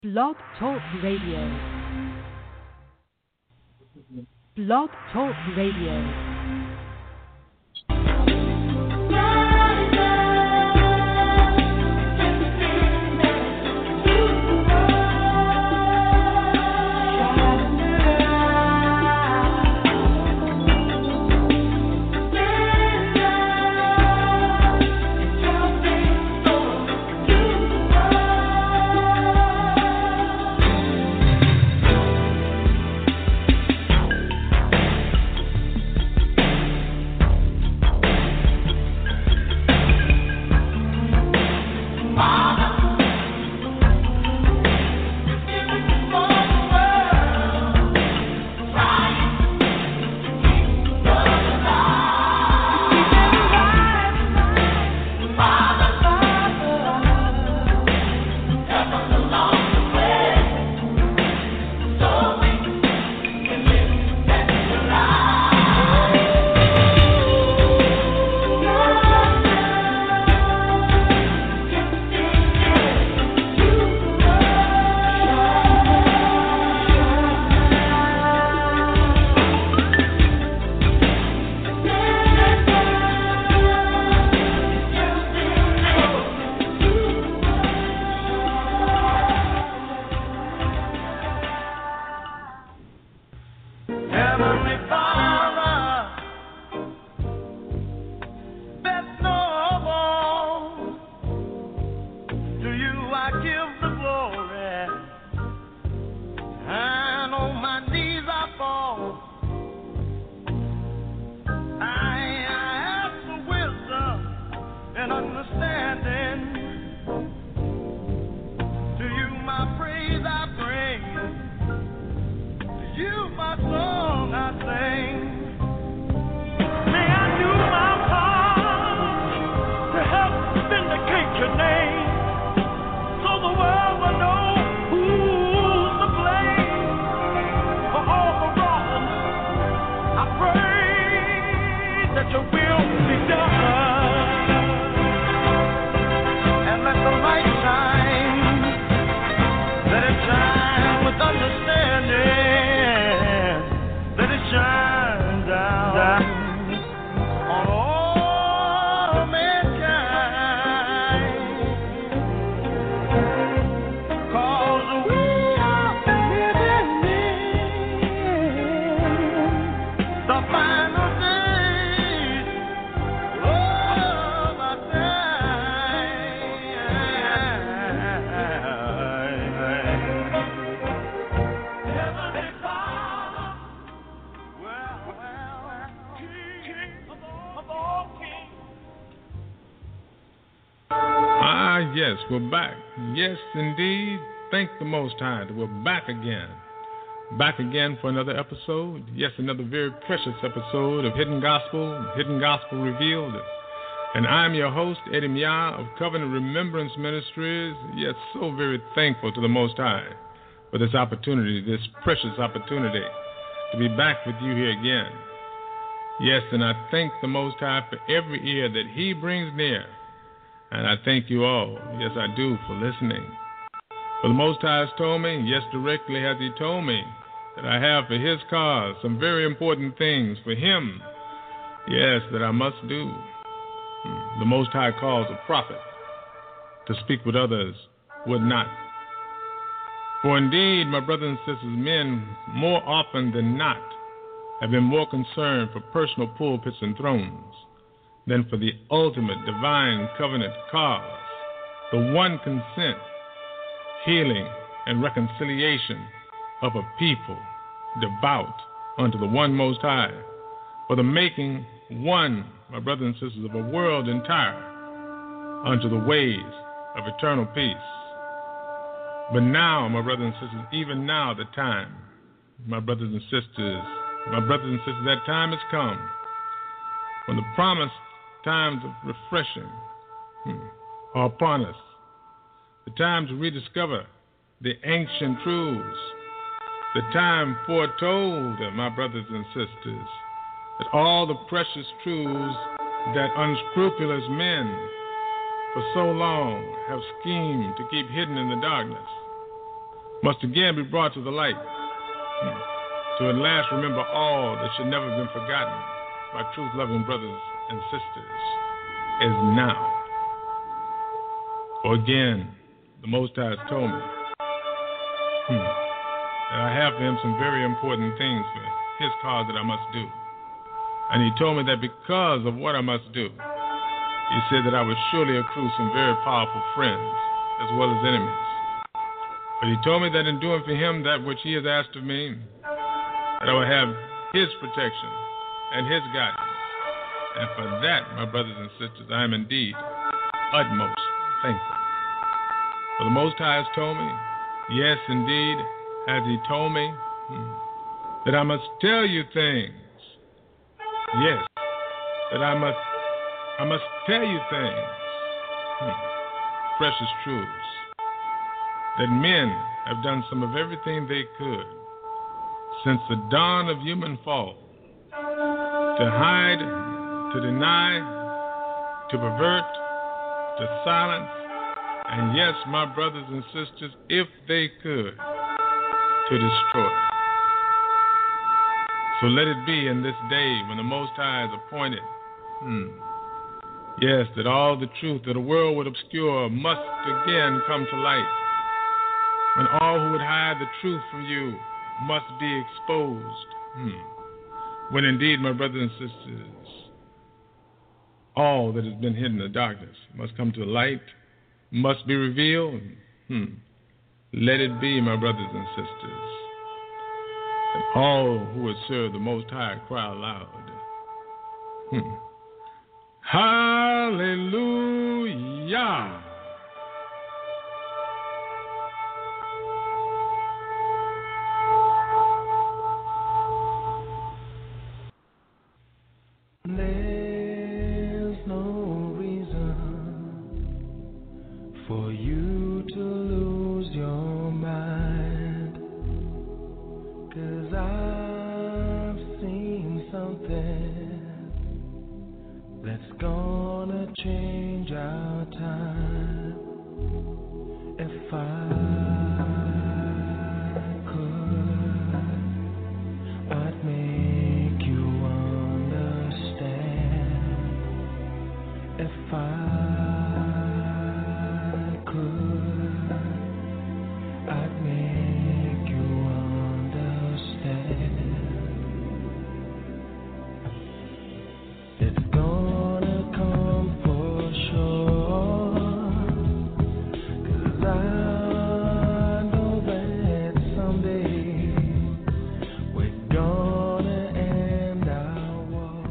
Blog Talk Radio. Blog Talk Radio. Yes, we're back. Yes, indeed. Thank the Most High that we're back again. Back again for another episode. Yes, another very precious episode of Hidden Gospel Revealed. And I'm your host, Eddie Mia of Covenant Remembrance Ministries. Yes, so very thankful to the Most High for this opportunity, this precious opportunity to be back with you here again. Yes, and I thank the Most High for every ear that He brings near. And I thank you all, yes I do, for listening. For the Most High has told me, yes directly has He told me, that I have for His cause some very important things for Him, yes, that I must do. The Most High calls a prophet to speak what others would not. For indeed, my brothers and sisters, men more often than not have been more concerned for personal pulpits and thrones than for the ultimate divine covenant cause, the one consent, healing, and reconciliation of a people devout unto the one Most High, for the making one, my brothers and sisters, of a world entire unto the ways of eternal peace. But now, my brothers and sisters, even now the time, my brothers and sisters, that time has come when the promised times of refreshing are upon us. The time to rediscover the ancient truths. The time foretold, my brothers and sisters, that all the precious truths that unscrupulous men for so long have schemed to keep hidden in the darkness. must again be brought to the light, to at last remember all that should never have been forgotten by truth-loving brothers and sisters, is now. For again, the Most High has told me that I have for him some very important things for his cause that I must do. And he told me that because of what I must do, he said that I would surely accrue some very powerful friends as well as enemies. But he told me that in doing for him that which he has asked of me, that I will have his protection and his guidance. And for that, my brothers and sisters, I am indeed utmost thankful. For the Most High has told me, yes, indeed, has he told me, that I must tell you things. Yes, that I must tell you things, precious truths, that men have done some of everything they could since the dawn of human fall to hide, to deny, to pervert, to silence, and yes, my brothers and sisters, if they could, to destroy. So let it be in this day when the Most High is appointed, yes, that all the truth that the world would obscure must again come to light. When all who would hide the truth from you must be exposed. When indeed, my brothers and sisters, all that has been hidden in the darkness must come to the light, must be revealed. Let it be, my brothers and sisters, that all who would serve the Most High cry aloud. Hallelujah. There's no reason for you to lose your mind, 'cause I've seen something that's gonna change our time. If I could, I'd make you understand. If I could, I'd make you understand. It's gonna come for sure, 'cause I know that someday we're gonna end our war.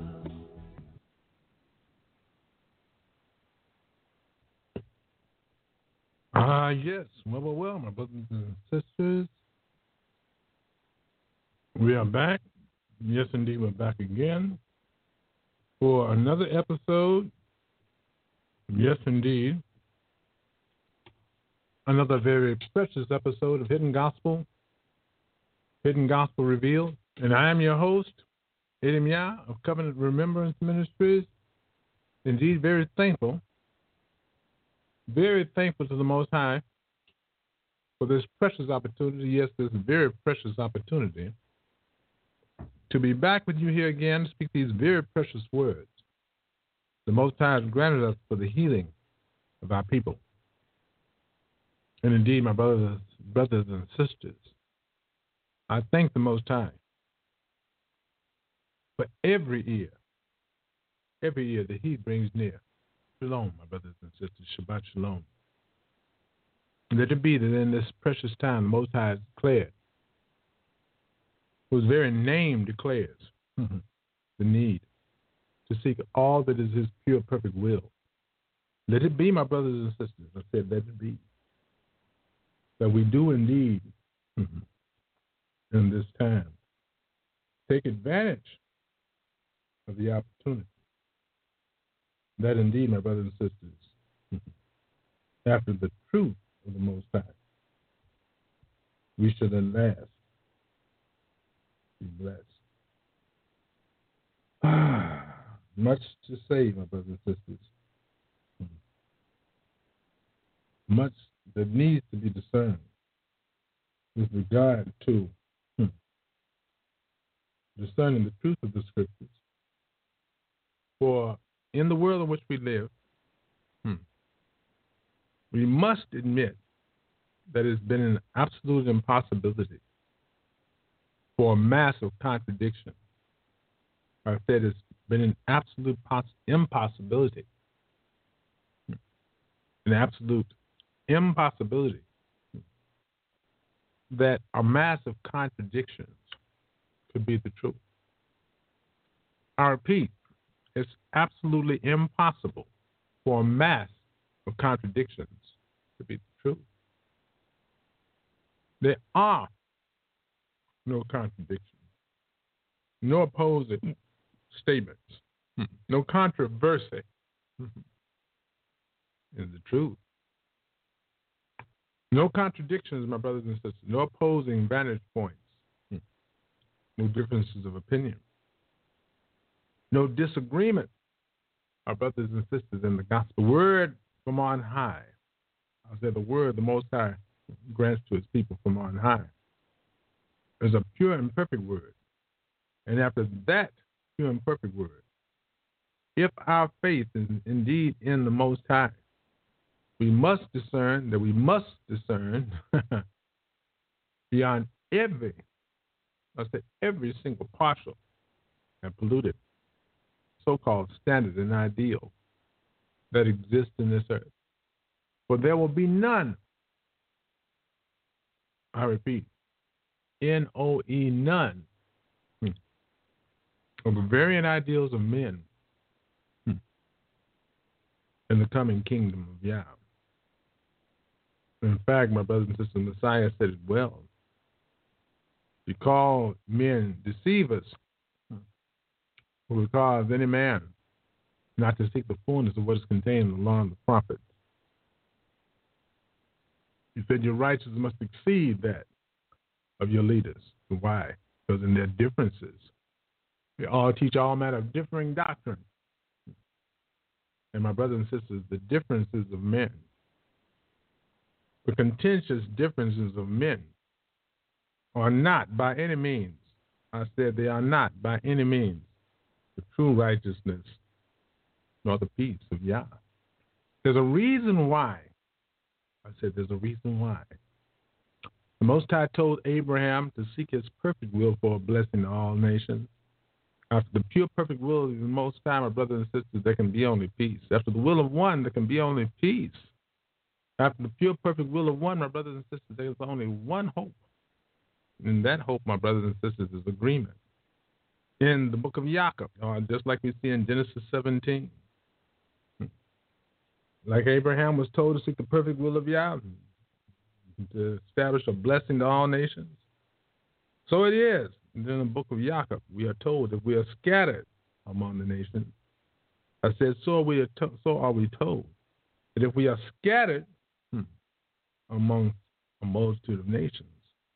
Yes. Well, my brothers and sisters. We are back. Yes, indeed, we're back again for another episode. Yes, indeed. Another very precious episode of Hidden Gospel Revealed. And I am your host, Edim Yah of Covenant Remembrance Ministries. Indeed, very thankful to the Most High for this precious opportunity. Yes, this very precious opportunity to be back with you here again to speak these very precious words. The Most High has granted us for the healing of our people. And indeed, my brothers and sisters, I thank the Most High for every year that He brings near. Shalom, my brothers and sisters. Shabbat shalom. And let it be that in this precious time, the Most High has declared, whose very name declares the need to seek all that is His pure, perfect will. Let it be, my brothers and sisters. I said, let it be that we do indeed in this time take advantage of the opportunity. That indeed, my brothers and sisters, after the truth of the Most High, we should at last be blessed. Much to say, my brothers and sisters. Much that needs to be discerned. with regard to discerning the truth of the scriptures. For in the world in which we live, we must admit that it's been an absolute impossibility for a massive contradiction. I said it's been an absolute impossibility. An absolute impossibility that a massive contradictions could be the truth. I repeat, it's absolutely impossible for a mass of contradictions to be the truth. There are no contradictions, no opposing statements, no controversy in the truth. No contradictions, my brothers and sisters, no opposing vantage points, no differences of opinion, no disagreement, our brothers and sisters, in the gospel. Word from on high. I said the word the Most High grants to his people from on high is a pure and perfect word. And after that pure and perfect word, if our faith is indeed in the Most High, we must discern beyond every single partial and polluted so-called standard and ideal that exists in this earth. For there will be none, I repeat, N-O-E, none, of the variant ideals of men in the coming kingdom of Yah. In fact, my brothers and sisters, Messiah said it well. He called men deceivers, who would cause any man not to seek the fullness of what is contained in the law and the prophets. He said your righteousness must exceed that of your leaders. Why? Because in their differences, they all teach all manner of differing doctrine. And my brothers and sisters, the differences of men, the contentious differences of men, are not by any means, I said they are not by any means, the true righteousness nor the peace of Yah. There's a reason why. I said there's a reason why. The Most High told Abraham to seek his perfect will for a blessing to all nations. After the pure perfect will of the Most High, my brothers and sisters, there can be only peace. After the will of one, there can be only peace. After the pure perfect will of one, my brothers and sisters, there is only one hope. And that hope, my brothers and sisters, is agreement. In the book of Jacob, just like we see in Genesis 17, like Abraham was told to seek the perfect will of Yah, to establish a blessing to all nations, so it is. And in the book of Jacob, we are told that we are scattered among the nations. I said, so are we told that if we are scattered among a multitude of nations,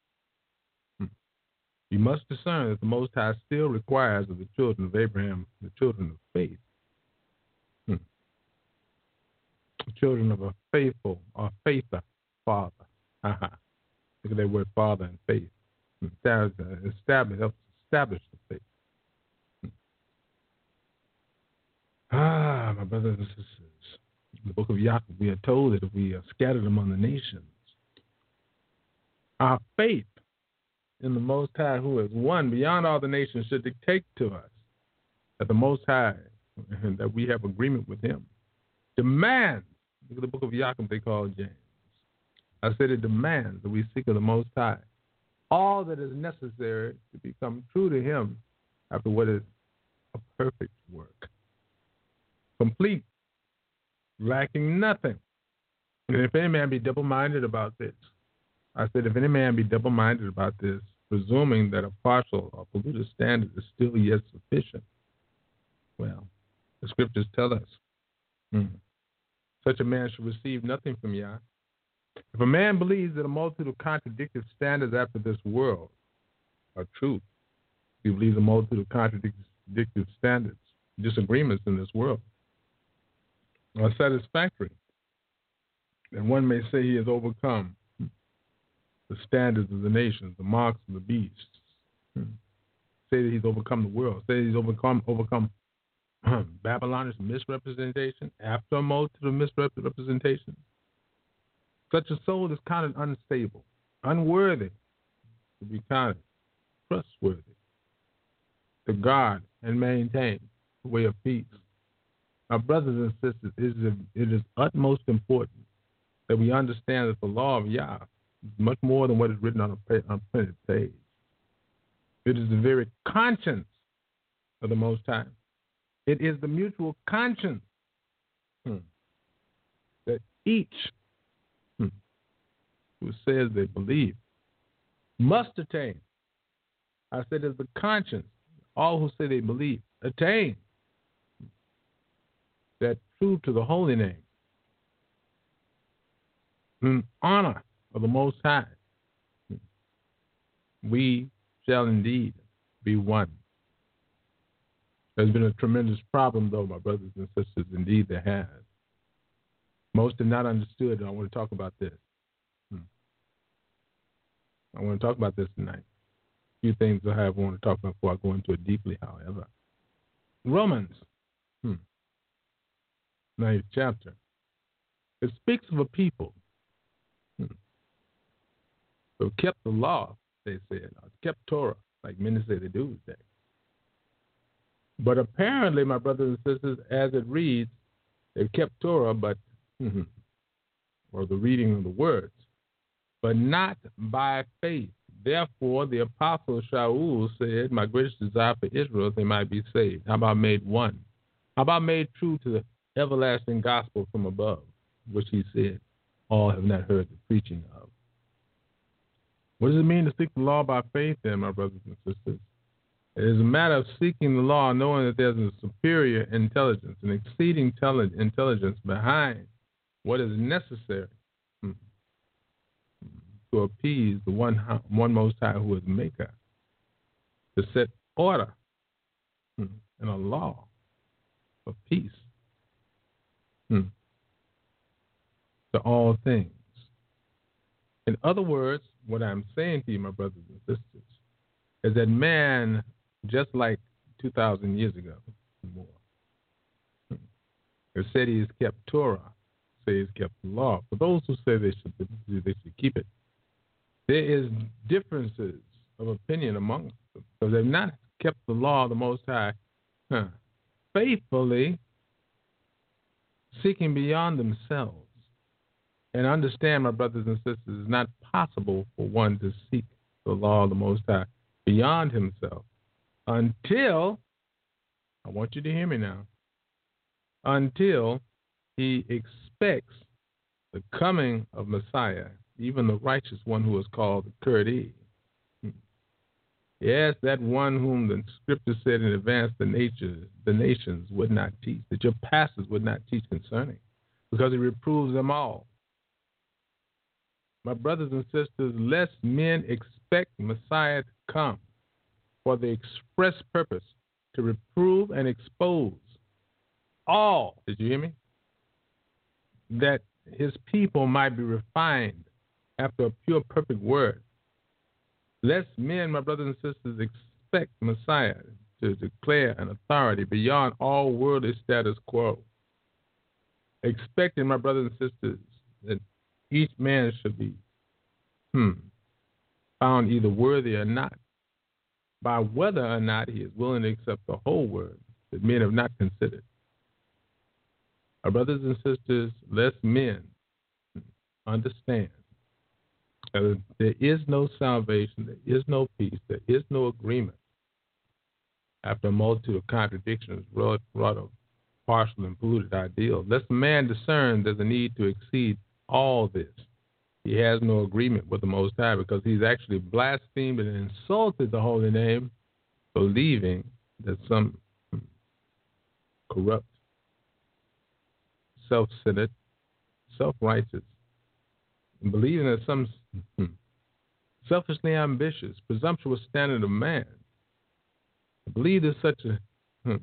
we must discern that the Most High still requires of the children of Abraham, the children of faith, the children of a faithful or faither father. Look at that word, father, and faith. Helps establish the faith. My brothers and sisters, in the book of Jacob, we are told that if we are scattered among the nations, our faith in the Most High, who is one beyond all the nations, should dictate to us that the Most High, and that we have agreement with him, demands, look at the book of Jacob they call James. I said it demands that we seek of the Most High all that is necessary to become true to him after what is a perfect work. Complete, lacking nothing. And if any man be double-minded about this, I said, if any man be double-minded about this, presuming that a partial or polluted standard is still yet sufficient, well, the scriptures tell us such a man should receive nothing from Yah. If a man believes that a multitude of contradictory standards after this world are true, he believes a multitude of contradictory standards, disagreements in this world are satisfactory, then one may say he has overcome the standards of the nations, the marks of the beast. Say that he's overcome the world. Say that he's overcome Babylonish misrepresentation after a multitude of misrepresentation. Such a soul is counted unstable, unworthy to be counted trustworthy to guard and maintain the way of peace. Our brothers and sisters, it is utmost important that we understand that the law of Yah is much more than what is written on a printed page. It is the very conscience of the Most High. It is the mutual conscience that each who says they believe must attain. I said it's the conscience. All who say they believe attain that true to the holy name, in honor of the Most High, we shall indeed be one. There's been a tremendous problem, though, my brothers and sisters. Indeed, there has. Most have not understood, and I want to talk about this. I want to talk about this tonight. A few things I want to talk about before I go into it deeply, however. Romans, 9th chapter. It speaks of a people who kept the law, they said, or kept Torah, like many say they do today. But apparently, my brothers and sisters, as it reads, they've kept Torah, but or the reading of the words, but not by faith. Therefore, the apostle Shaul said, my greatest desire for Israel, they might be saved. How about made one? How about made true to the everlasting gospel from above, which he said, all have not heard the preaching of. What does it mean to seek the law by faith then, my brothers and sisters? It is a matter of seeking the law, knowing that there's a superior intelligence, an exceeding intelligence behind what is necessary to appease the one Most High who is Maker, to set order and a law of peace to all things. In other words, what I'm saying to you, my brothers and sisters, is that man, just like 2,000 years ago, more, it said he has kept Torah, say he's kept the law. For those who say they should keep it, there is differences of opinion amongst them. So they've not kept the law of the Most High faithfully, seeking beyond themselves. And understand, my brothers and sisters, it's not possible for one to seek the law of the Most High beyond himself until, I want you to hear me now, until he expects the coming of Messiah, even the righteous one who is called the Kurdi. Yes, that one whom the scripture said in advance the nations would not teach, that your pastors would not teach concerning, because he reproves them all. My brothers and sisters, lest men expect Messiah to come for the express purpose to reprove and expose all, did you hear me? That his people might be refined after a pure, perfect word. Lest men, my brothers and sisters, expect Messiah to declare an authority beyond all worldly status quo. Expecting, my brothers and sisters, that each man should be found either worthy or not, by whether or not he is willing to accept the whole word that men have not considered. Our brothers and sisters, lest men understand that there is no salvation, there is no peace, there is no agreement after a multitude of contradictions wrought of partial and polluted ideals. Lest man discern there's a need to exceed all this. He has no agreement with the Most High because he's actually blasphemed and insulted the holy name, believing that some corrupt, self-centered, self-righteous, and believing that some selfishly ambitious, presumptuous standard of man, I believe there's such an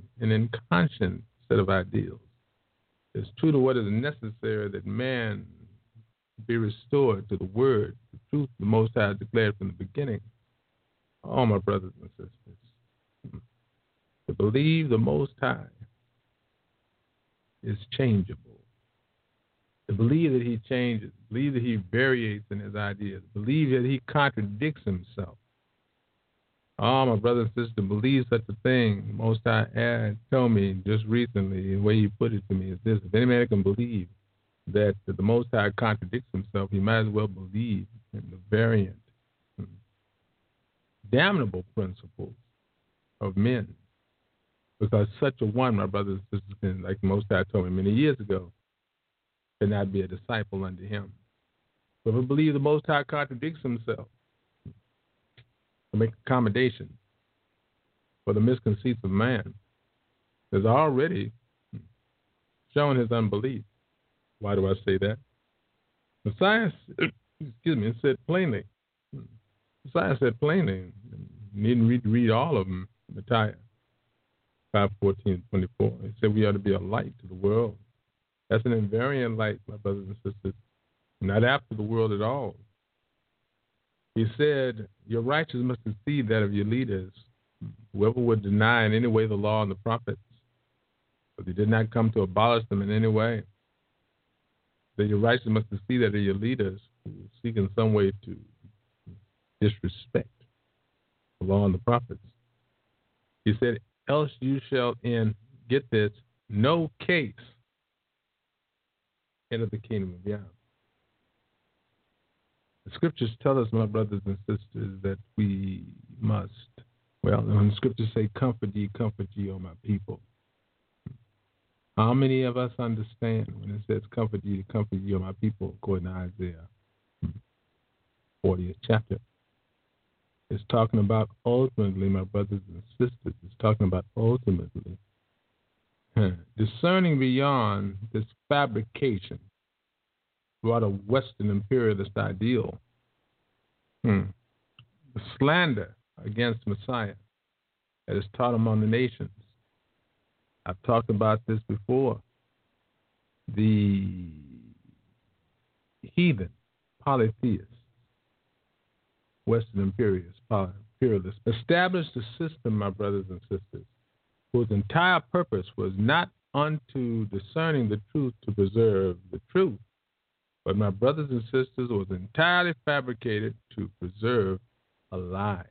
inconscient set of ideals. It's true to what is necessary that man be restored to the word, the truth the Most High declared from the beginning. All my brothers and sisters, to believe the Most High is changeable. To believe that he changes, believe that he varies in his ideas, believe that he contradicts himself. Oh, my brother and sister, believe such a thing. Most High told me just recently, the way he put it to me is this: if any man can believe that the Most High contradicts himself, he might as well believe in the variant, damnable principles of men. Because such a one, my brothers and sisters, like the Most High told me many years ago, cannot be a disciple unto him. So if we believe the Most High contradicts himself, to make accommodation for the misconceits of man, has already shown his unbelief. Why do I say that? Messiah, said plainly. Messiah said plainly. You needn't read all of them. Messiah 5:14-24. He said we ought to be a light to the world. That's an invariant light, my brothers and sisters, not after the world at all. He said, your righteousness must exceed that of your leaders. Whoever would deny in any way the law and the prophets, but they did not come to abolish them in any way, that your righteousness must exceed that of your leaders who seek in some way to disrespect the law and the prophets. He said, else you shall get this, no case enter the kingdom of Yah. The scriptures tell us, my brothers and sisters, that we must, when the scriptures say, comfort ye, O my people. How many of us understand when it says, comfort ye, O my people, according to Isaiah 40th chapter? It's talking about ultimately, my brothers and sisters, it's talking about ultimately discerning beyond this fabrication brought a Western imperialist ideal, the slander against Messiah that is taught among the nations. I've talked about this before. The heathen polytheists, Western imperialists, established a system, my brothers and sisters, whose entire purpose was not unto discerning the truth to preserve the truth, but my brothers and sisters, was entirely fabricated to preserve a lie,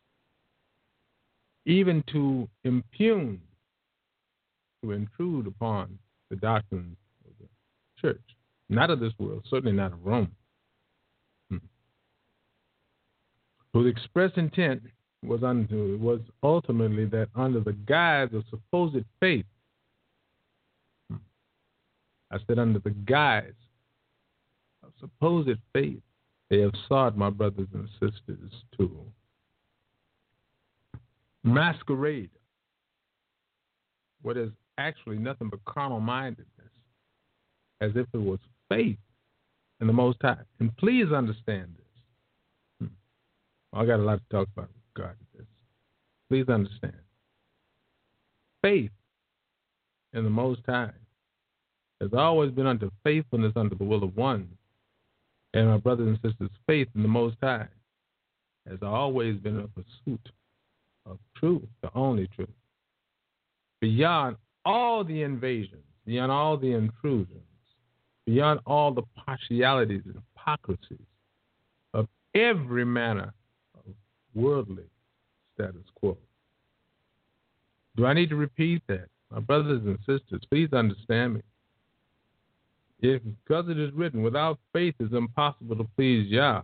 even to impugn, to intrude upon the doctrines of the church, not of this world, certainly not of Rome. Whose express intent was ultimately that under the guise of supposed faith, I said under the guise of supposed faith, they have sought, my brothers and sisters, to masquerade what is actually nothing but carnal-mindedness as if it was faith in the Most High. And please understand this. I got a lot to talk about with regard to this. Please understand. Faith in the Most High has always been unto faithfulness unto the will of one. And my brothers and sisters, faith in the Most High has always been a pursuit of truth, the only truth. Beyond all the invasions, beyond all the intrusions, beyond all the partialities and hypocrisies of every manner of worldly status quo. Do I need to repeat that? My brothers and sisters, please understand me. If, because it is written, without faith it is impossible to please Yah.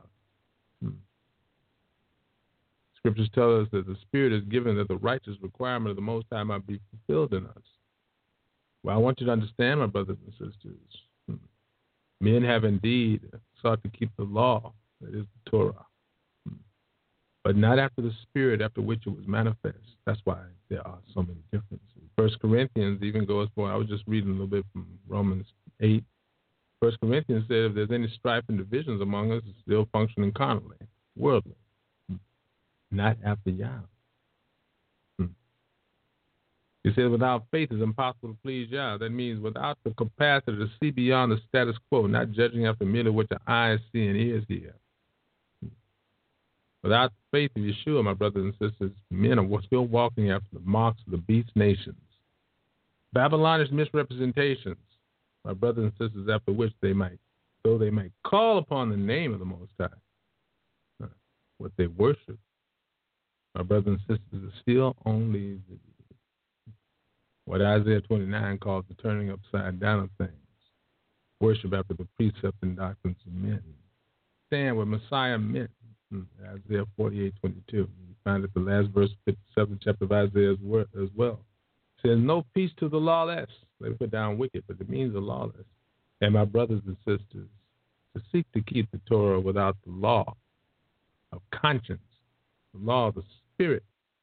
Scriptures tell us that the Spirit is given that the righteous requirement of the Most High might be fulfilled in us. Well, I want you to understand, my brothers and sisters, men have indeed sought to keep the law, that is the Torah, but not after the Spirit after which it was manifest. That's why there are so many differences. 1 Corinthians even goes for, I was just reading a little bit from Romans 8. 1 Corinthians said, if there's any strife and divisions among us, it's still functioning carnally, worldly, not after Yah. He said, without faith, it's impossible to please Yah. That means without the capacity to see beyond the status quo, not judging after merely what your eyes see and ears hear. Without faith of Yeshua, my brothers and sisters, men are still walking after the marks of the beast nations. Babylonish misrepresentations, my brothers and sisters, after which they might, though they might call upon the name of the Most High, what they worship, my brothers and sisters, is still only what Isaiah 29 calls the turning upside down of things. Worship after the precepts and doctrines of men. Stand what Messiah meant. Isaiah 48:22. You find it the last verse of 57th chapter of Isaiah as well. It says, no peace to the lawless. They put down wicked, but it means the lawless. And my brothers and sisters, to seek to keep the Torah without the law of conscience, the law of the Spirit.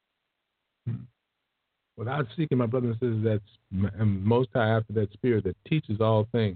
Without seeking, my brothers and sisters, that's Most High after that Spirit that teaches all things,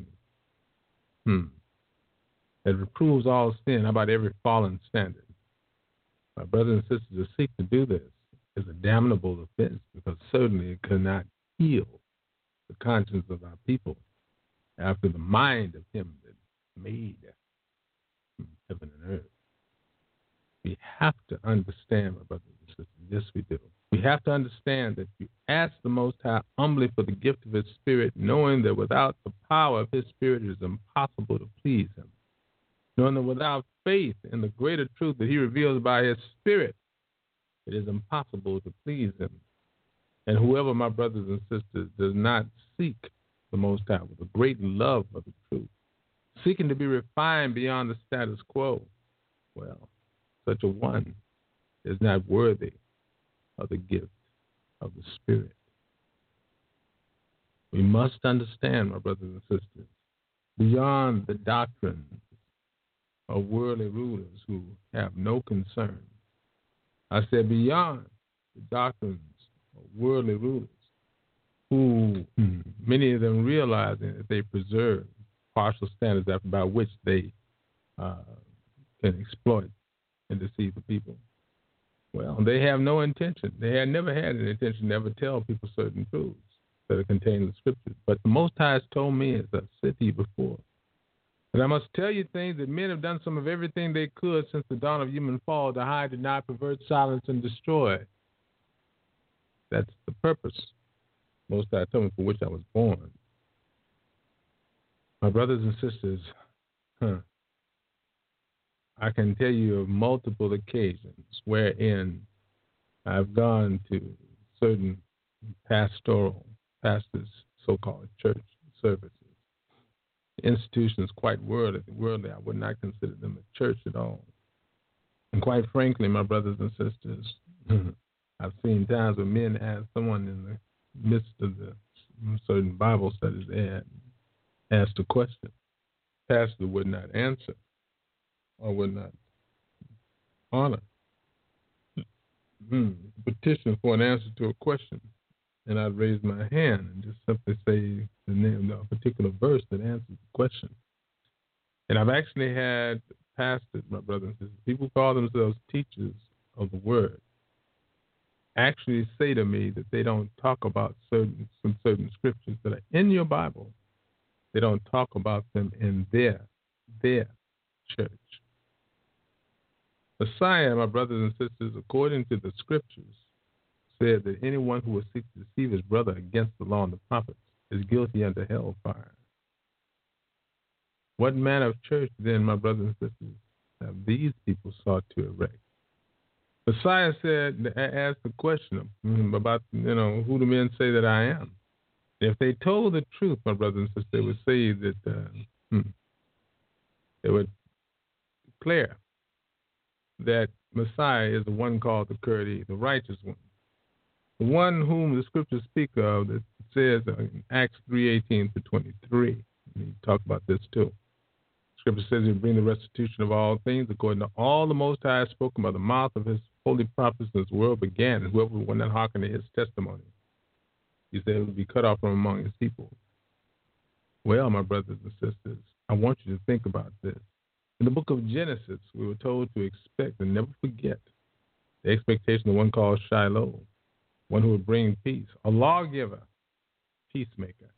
that reproves all sin about every fallen standard. My brothers and sisters, to seek to do this is a damnable offense, because certainly it cannot heal the conscience of our people after the mind of Him that made heaven and earth. We have to understand, my brothers and sisters, yes we do. We have to understand that you ask the Most High humbly for the gift of His Spirit, knowing that without the power of His Spirit it is impossible to please Him. Knowing that without faith in the greater truth that He reveals by His Spirit, it is impossible to please Him. And whoever, my brothers and sisters, does not seek the Most High with a great love of the truth, seeking to be refined beyond the status quo, well, such a one is not worthy of the gift of the Spirit. We must understand, my brothers and sisters, beyond the doctrine of worldly rulers who have no concern. I said beyond the doctrines of worldly rulers who many of them realizing that they preserve partial standards by which they can exploit and deceive the people. Well, they have no intention. They had never had an intention to ever tell people certain truths that are contained in the Scriptures. But the Most High has told me, as I've said to you before, that I must tell you things that men have done some of everything they could since the dawn of human fall to hide, deny, pervert, silence, and destroy. That's the purpose, Most High told me, for which I was born. My brothers and sisters, I can tell you of multiple occasions wherein I've gone to certain pastors' so-called church services, institutions quite worldly. I would not consider them a church at all. And quite frankly, my brothers and sisters, I've seen times when men ask someone in the midst of the certain Bible studies, they had asked a question. Pastor would not answer or would not honor. Petition for an answer to a question. And I'd raise my hand and just simply say the name of a particular verse that answers the question. And I've actually had pastors, my brothers and sisters, people call themselves teachers of the word, actually say to me that they don't talk about certain scriptures that are in your Bible. They don't talk about them in their church. Messiah, my brothers and sisters, according to the scriptures, said that anyone who would seek to deceive his brother against the law and the prophets is guilty unto hellfire. What manner of church, then, my brothers and sisters, have these people sought to erect? Messiah said, asked the question about, who do men say that I am? If they told the truth, my brothers and sisters, they would say that they would declare that Messiah is the one called the Kurdi, the righteous one, the one whom the scriptures speak of that says in Acts 3:18-23. We talk about this too. Scripture says He will bring the restitution of all things according to all the Most High has spoken by the mouth of His holy prophets since the world began, and whoever would not hearken to His testimony, He said, will be cut off from among His people. Well, my brothers and sisters, I want you to think about this. In the book of Genesis, we were told to expect and never forget the expectation of one called Shiloh. one who would bring peace, a lawgiver, peacemaker.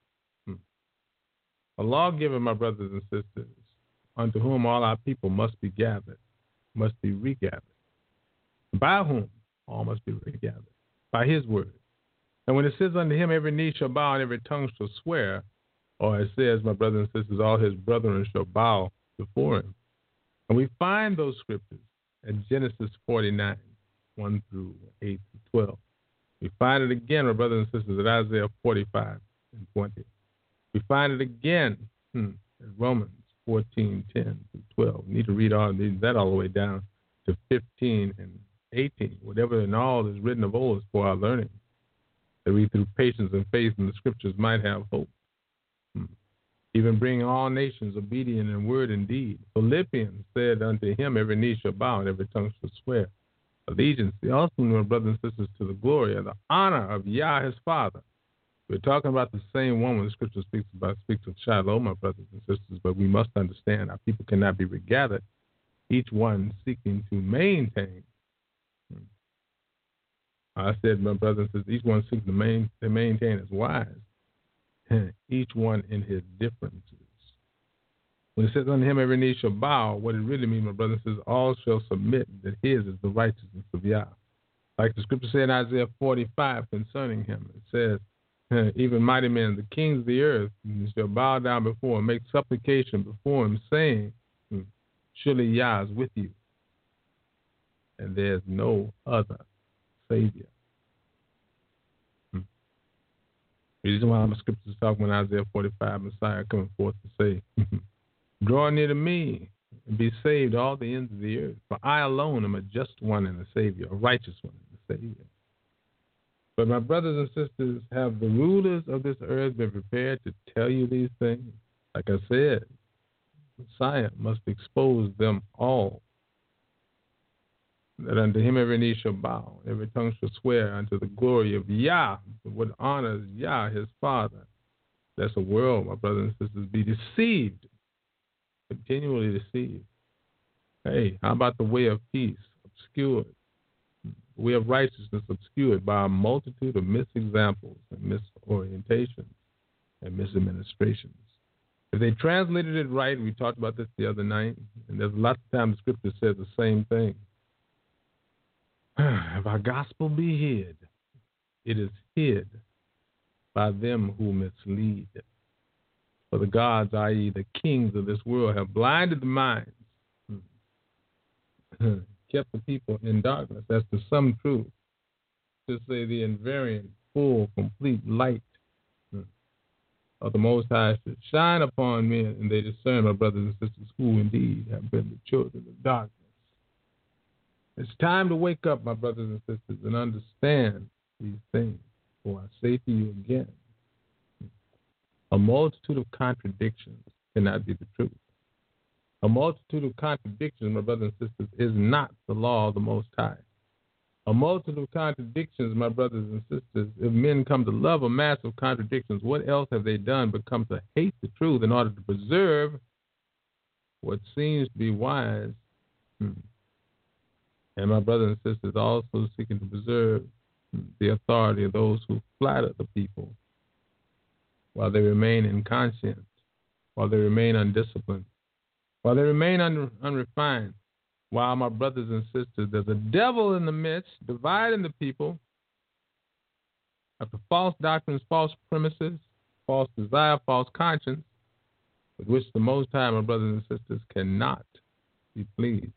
A lawgiver, my brothers and sisters, unto whom all our people must be gathered, must be regathered, by whom all must be regathered, by his word. And when it says unto him, every knee shall bow and every tongue shall swear, or it says, my brothers and sisters, all his brethren shall bow before him. And we find those scriptures in Genesis 49, 1 through 8 through 12. We find it again, my brothers and sisters, at Isaiah 45 and 20. We find it again in Romans 14, 10 through 12. We need to read that all the way down to 15 and 18. Whatever in all is written of old is for our learning, that we through patience and faith in the scriptures might have hope. Even bring all nations obedient in word and deed. Philippians said unto him, every knee shall bow and every tongue shall swear. Allegiance, also, my brothers and sisters, to the glory and the honor of Yah, his Father. We're talking about the same one when the scripture speaks of Shiloh, my brothers and sisters, but we must understand our people cannot be regathered, each one seeking to maintain. I said, my brothers and sisters, each one seeking to maintain as wise, each one in his differences. When it says unto him every knee shall bow, what it really means, my brothers and sisters, all shall submit that his is the righteousness of Yah. Like the scripture said in Isaiah 45 concerning him, it says, even mighty men, the kings of the earth, shall bow down before him, make supplication before him, saying, surely Yah is with you, and there's no other Savior. The reason why my scriptures talk in Isaiah 45, Messiah coming forth to say, draw near to me and be saved all the ends of the earth, for I alone am a just one and a Savior, a righteous one and a Savior. But my brothers and sisters, have the rulers of this earth been prepared to tell you these things? Like I said, Messiah must expose them all, that unto him every knee shall bow, every tongue shall swear unto the glory of Yah, what honors Yah, his Father. That's a world, my brothers and sisters, be deceived, continually deceived. Hey, how about the way of peace, obscured? The way of righteousness obscured by a multitude of misexamples and misorientations and misadministrations. If they translated it right, we talked about this the other night, and there's lots of times the scripture says the same thing. If our gospel be hid, it is hid by them who mislead. For the gods, i.e. the kings of this world, have blinded the minds, kept the people in darkness as to some truth, to say the invariant, full, complete light of the Most High should shine upon men, and they discern, my brothers and sisters, who indeed have been the children of darkness. It's time to wake up, my brothers and sisters, and understand these things. For I say to you again, a multitude of contradictions cannot be the truth. A multitude of contradictions, my brothers and sisters, is not the law of the Most High. A multitude of contradictions, my brothers and sisters, if men come to love a mass of contradictions, what else have they done but come to hate the truth in order to preserve what seems to be wise? And my brothers and sisters also seeking to preserve the authority of those who flatter the people while they remain inconscient, while they remain undisciplined, while they remain unrefined, while, my brothers and sisters, there's a devil in the midst, dividing the people after false doctrines, false premises, false desire, false conscience, with which the Most High, my brothers and sisters, cannot be pleased.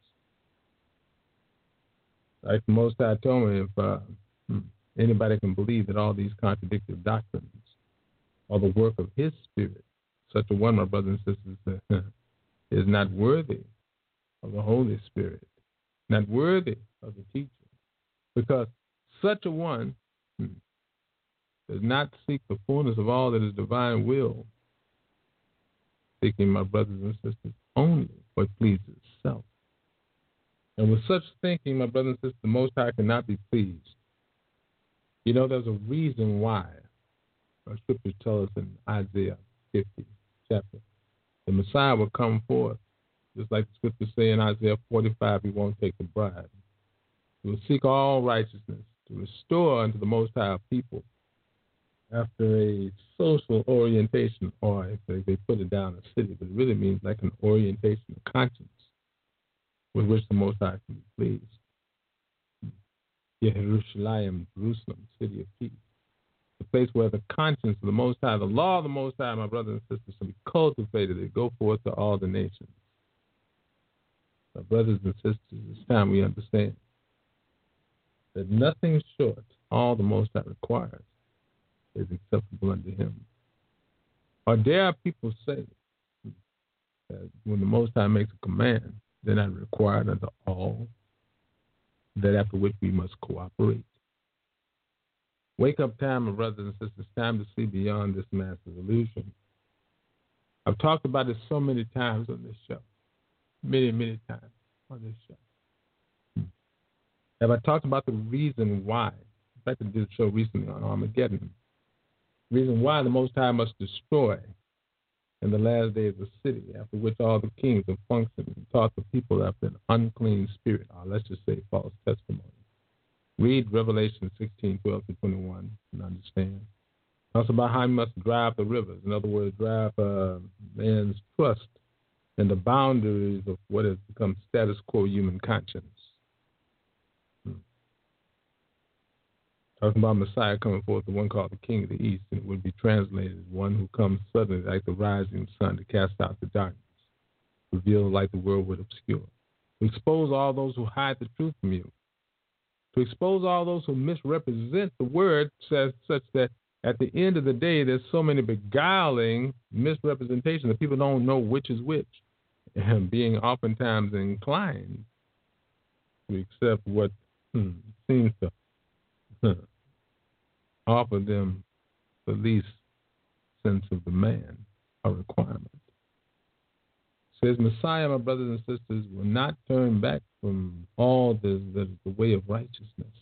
Like the Most High told me, if anybody can believe that all these contradictory doctrines are the work of his spirit, such a one, my brothers and sisters, is not worthy of the Holy Spirit, not worthy of the teaching, because such a one does not seek the fullness of all that is divine will, seeking, my brothers and sisters, only what pleases self. And with such thinking, my brothers and sisters, the Most High cannot be pleased. You know, there's a reason why. Our scriptures tell us in Isaiah 50 chapter, the Messiah will come forth, just like the scriptures say in Isaiah 45, he won't take the bribe. He will seek all righteousness, to restore unto the Most High people after a social orientation, or if they put it down a city, but it really means like an orientation of conscience with which the Most High can be pleased. Yerushalayim, Jerusalem, city of peace. The place where the conscience of the Most High, the law of the Most High, my brothers and sisters, shall be cultivated. They go forth to all the nations. My brothers and sisters, it's time we understand that nothing short, all the Most High requires, is acceptable unto Him. Or dare people say that when the Most High makes a command, they're not required unto all, that after which we must cooperate. Wake up time, my brothers and sisters, time to see beyond this massive illusion. I've talked about it so many times on this show. Many, many times on this show. Have I talked about the reason why? In fact, I did a show recently on Armageddon. The reason why the Most High must destroy in the last days the city, after which all the kings have functioned and taught the people after an unclean spirit, or let's just say false testimony. Read Revelation 16:12-21 and understand. Talks about how he must drive the rivers. In other words, drive man's trust in the boundaries of what has become status quo human conscience. Talking about Messiah coming forth, the one called the King of the East, and it would be translated as one who comes suddenly like the rising sun to cast out the darkness, reveal the light the world would obscure, to expose all those who hide the truth from you, to expose all those who misrepresent the word, such that at the end of the day, there's so many beguiling misrepresentations that people don't know which is which, and being oftentimes inclined to accept what seems to offer them the least sense of demand or requirement. Says Messiah, my brothers and sisters, will not turn back from all that is the way of righteousness.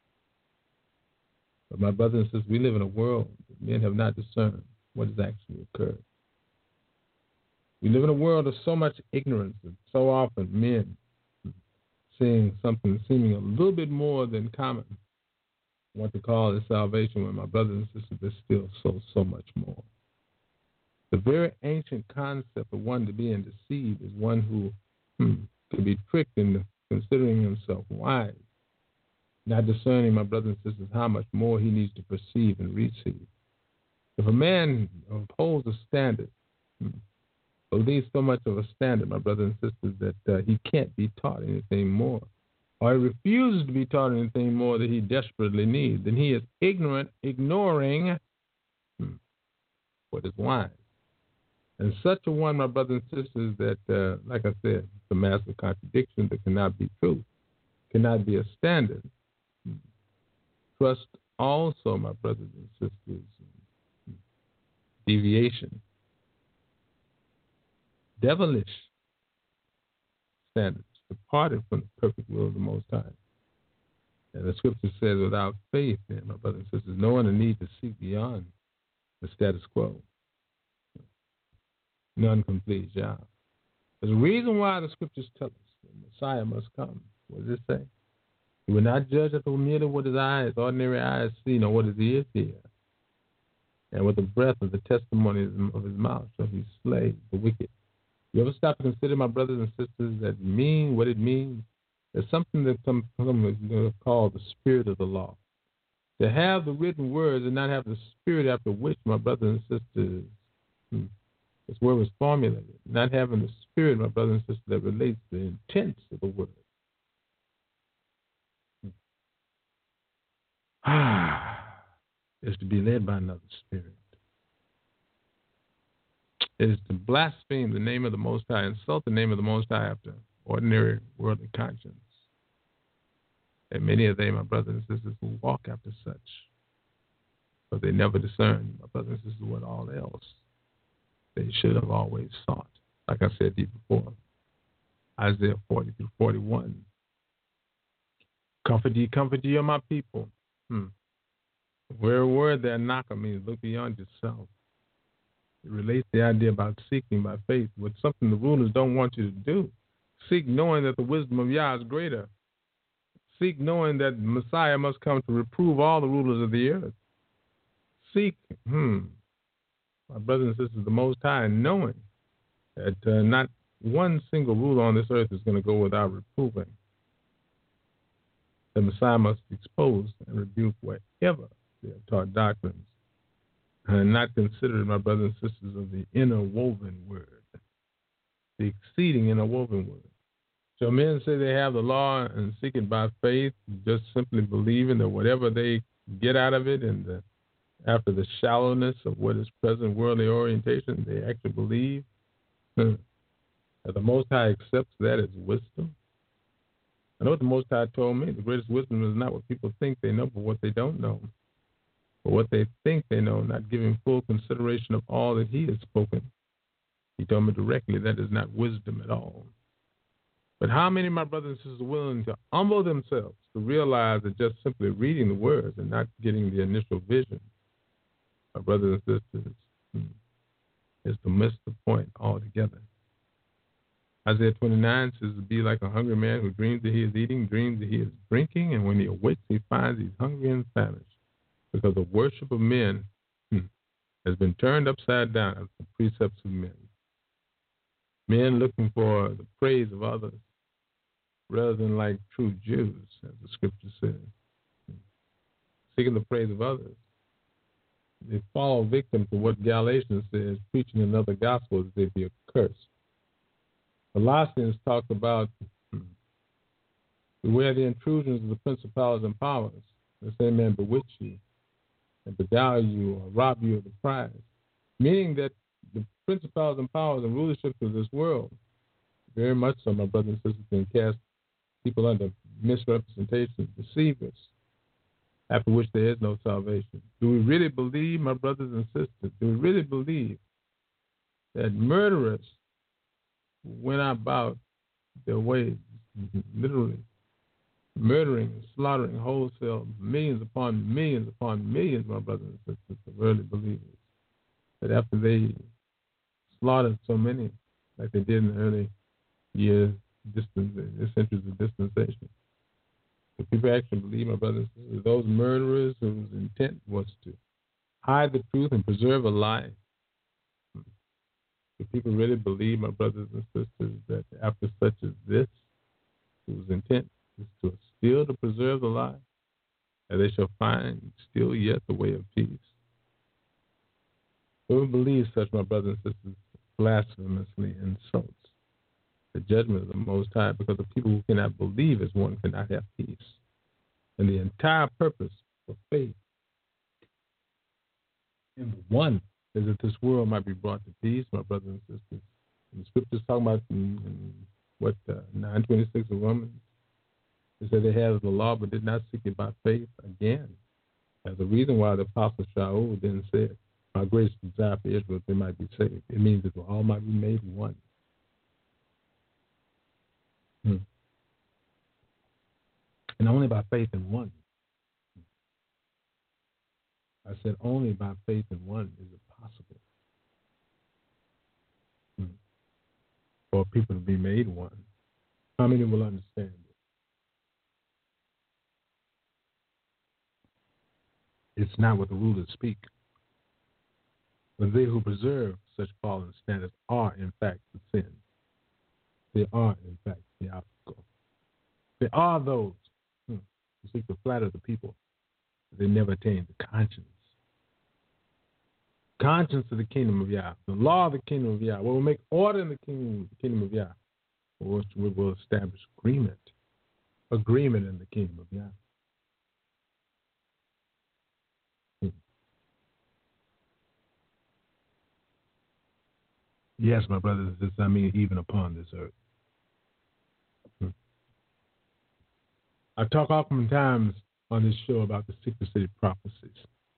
But my brothers and sisters, we live in a world that men have not discerned what has actually occurred. We live in a world of so much ignorance, and so often men seeing something seeming a little bit more than common want to call it salvation, when my brothers and sisters, there's still so much more. The very ancient concept of one to be deceived is one who can be tricked into considering himself wise, not discerning, my brothers and sisters, how much more he needs to perceive and receive. If a man upholds a standard, believes so much of a standard, my brothers and sisters, that he can't be taught anything more, or he refuses to be taught anything more that he desperately needs, then he is ignorant, ignoring what is wise. And such a one, my brothers and sisters, that, like I said, it's a massive contradiction that cannot be true, cannot be a standard. Trust also, my brothers and sisters, deviation, devilish standards, departed from the perfect will of the Most High. And the scripture says, without faith, then, my brothers and sisters, no one will need to seek beyond the status quo. None complete his job. There's a reason why the scriptures tell us the Messiah must come. What does it say? He will not judge after merely what his eyes, ordinary eyes see, nor what his ears hear. And with the breath of the testimony of his mouth shall he slay the wicked. You ever stop to consider, my brothers and sisters, that mean what it means? There's something that some called the spirit of the law. To have the written words and not have the spirit after which, my brothers and sisters, this word was formulated. Not having the spirit, my brothers and sisters, that relates to the intents of the word. Is to be led by another spirit. It is to blaspheme the name of the Most High, insult the name of the Most High after ordinary worldly conscience. And many of them, my brothers and sisters, will walk after such, but they never discern, my brothers and sisters, what all else they should have always sought. Like I said to you before, Isaiah 40-41. Comfort ye, O my people. Where a word that knocker means look beyond yourself. It relates the idea about seeking by faith, which is something the rulers don't want you to do. Seek knowing that the wisdom of Yah is greater. Seek knowing that Messiah must come to reprove all the rulers of the earth. Seek, my brothers and sisters, the Most High, knowing that not one single ruler on this earth is going to go without reproving. The Messiah must expose and rebuke whatever they have taught doctrines and not considered, my brothers and sisters, of the interwoven word, the exceeding interwoven word. So men say they have the law and seek it by faith, just simply believing that whatever they get out of it and after the shallowness of what is present worldly orientation, they actually believe that the Most High accepts that as wisdom. I know what the Most High told me. The greatest wisdom is not what people think they know, but what they don't know. But what they think they know, not giving full consideration of all that He has spoken. He told me directly that is not wisdom at all. But how many of my brothers and sisters are willing to humble themselves to realize that just simply reading the words and not getting the initial vision, my brothers and sisters, is to miss the point altogether. Isaiah 29 says to be like a hungry man who dreams that he is eating, dreams that he is drinking, and when he awakes, he finds he's hungry and famished, because the worship of men has been turned upside down as the precepts of men. Men looking for the praise of others rather than like true Jews, as the scripture says. Seeking the praise of others. They fall victim to what Galatians says, preaching another gospel as if they be a curse. Colossians talk about beware the intrusions of the principalities and powers. The same man bewitch you and beguile you or rob you of the prize. Meaning that the principalities and powers and rulerships of this world, very much so, my brothers and sisters, can cast people under misrepresentation, deceivers, after which there is no salvation. Do we really believe, my brothers and sisters, do we really believe that murderers went about their ways, literally murdering and slaughtering wholesale millions upon millions, my brothers and sisters, of early believers, that after they slaughtered so many, like they did in the early years, the centuries of dispensation, the people actually believe, my brothers and sisters, those murderers whose intent was to hide the truth and preserve a lie. Do people really believe, my brothers and sisters, that after such as this, whose intent is to steal to preserve the lie, that they shall find still yet the way of peace? Whoever believes such, my brothers and sisters, blasphemously insults the judgment of the Most High, because the people who cannot believe as one cannot have peace. And the entire purpose of faith in the one is that this world might be brought to peace, my brothers and sisters. And the scriptures talking about in 9:26 of Romans, they said they had the law but did not seek it by faith again. As a reason why the Apostle Shaul then said, my greatest desire for Israel, they might be saved. It means that all might be made one. And only by faith in one. I said only by faith in one is it possible for people to be made one. How many will understand it? It's not what the rulers speak, but they who preserve such fallen standards are in fact the sin. They are in fact the obstacle. They are those who seek to flatter the people. They never attain the conscience. Conscience of the kingdom of Yah, the law of the kingdom of Yah, what will make order in the kingdom of Yah, which will establish agreement in the kingdom of Yah. Yes, my brothers and sisters, I mean even upon this earth. I talk oftentimes on this show about the secret city prophecies.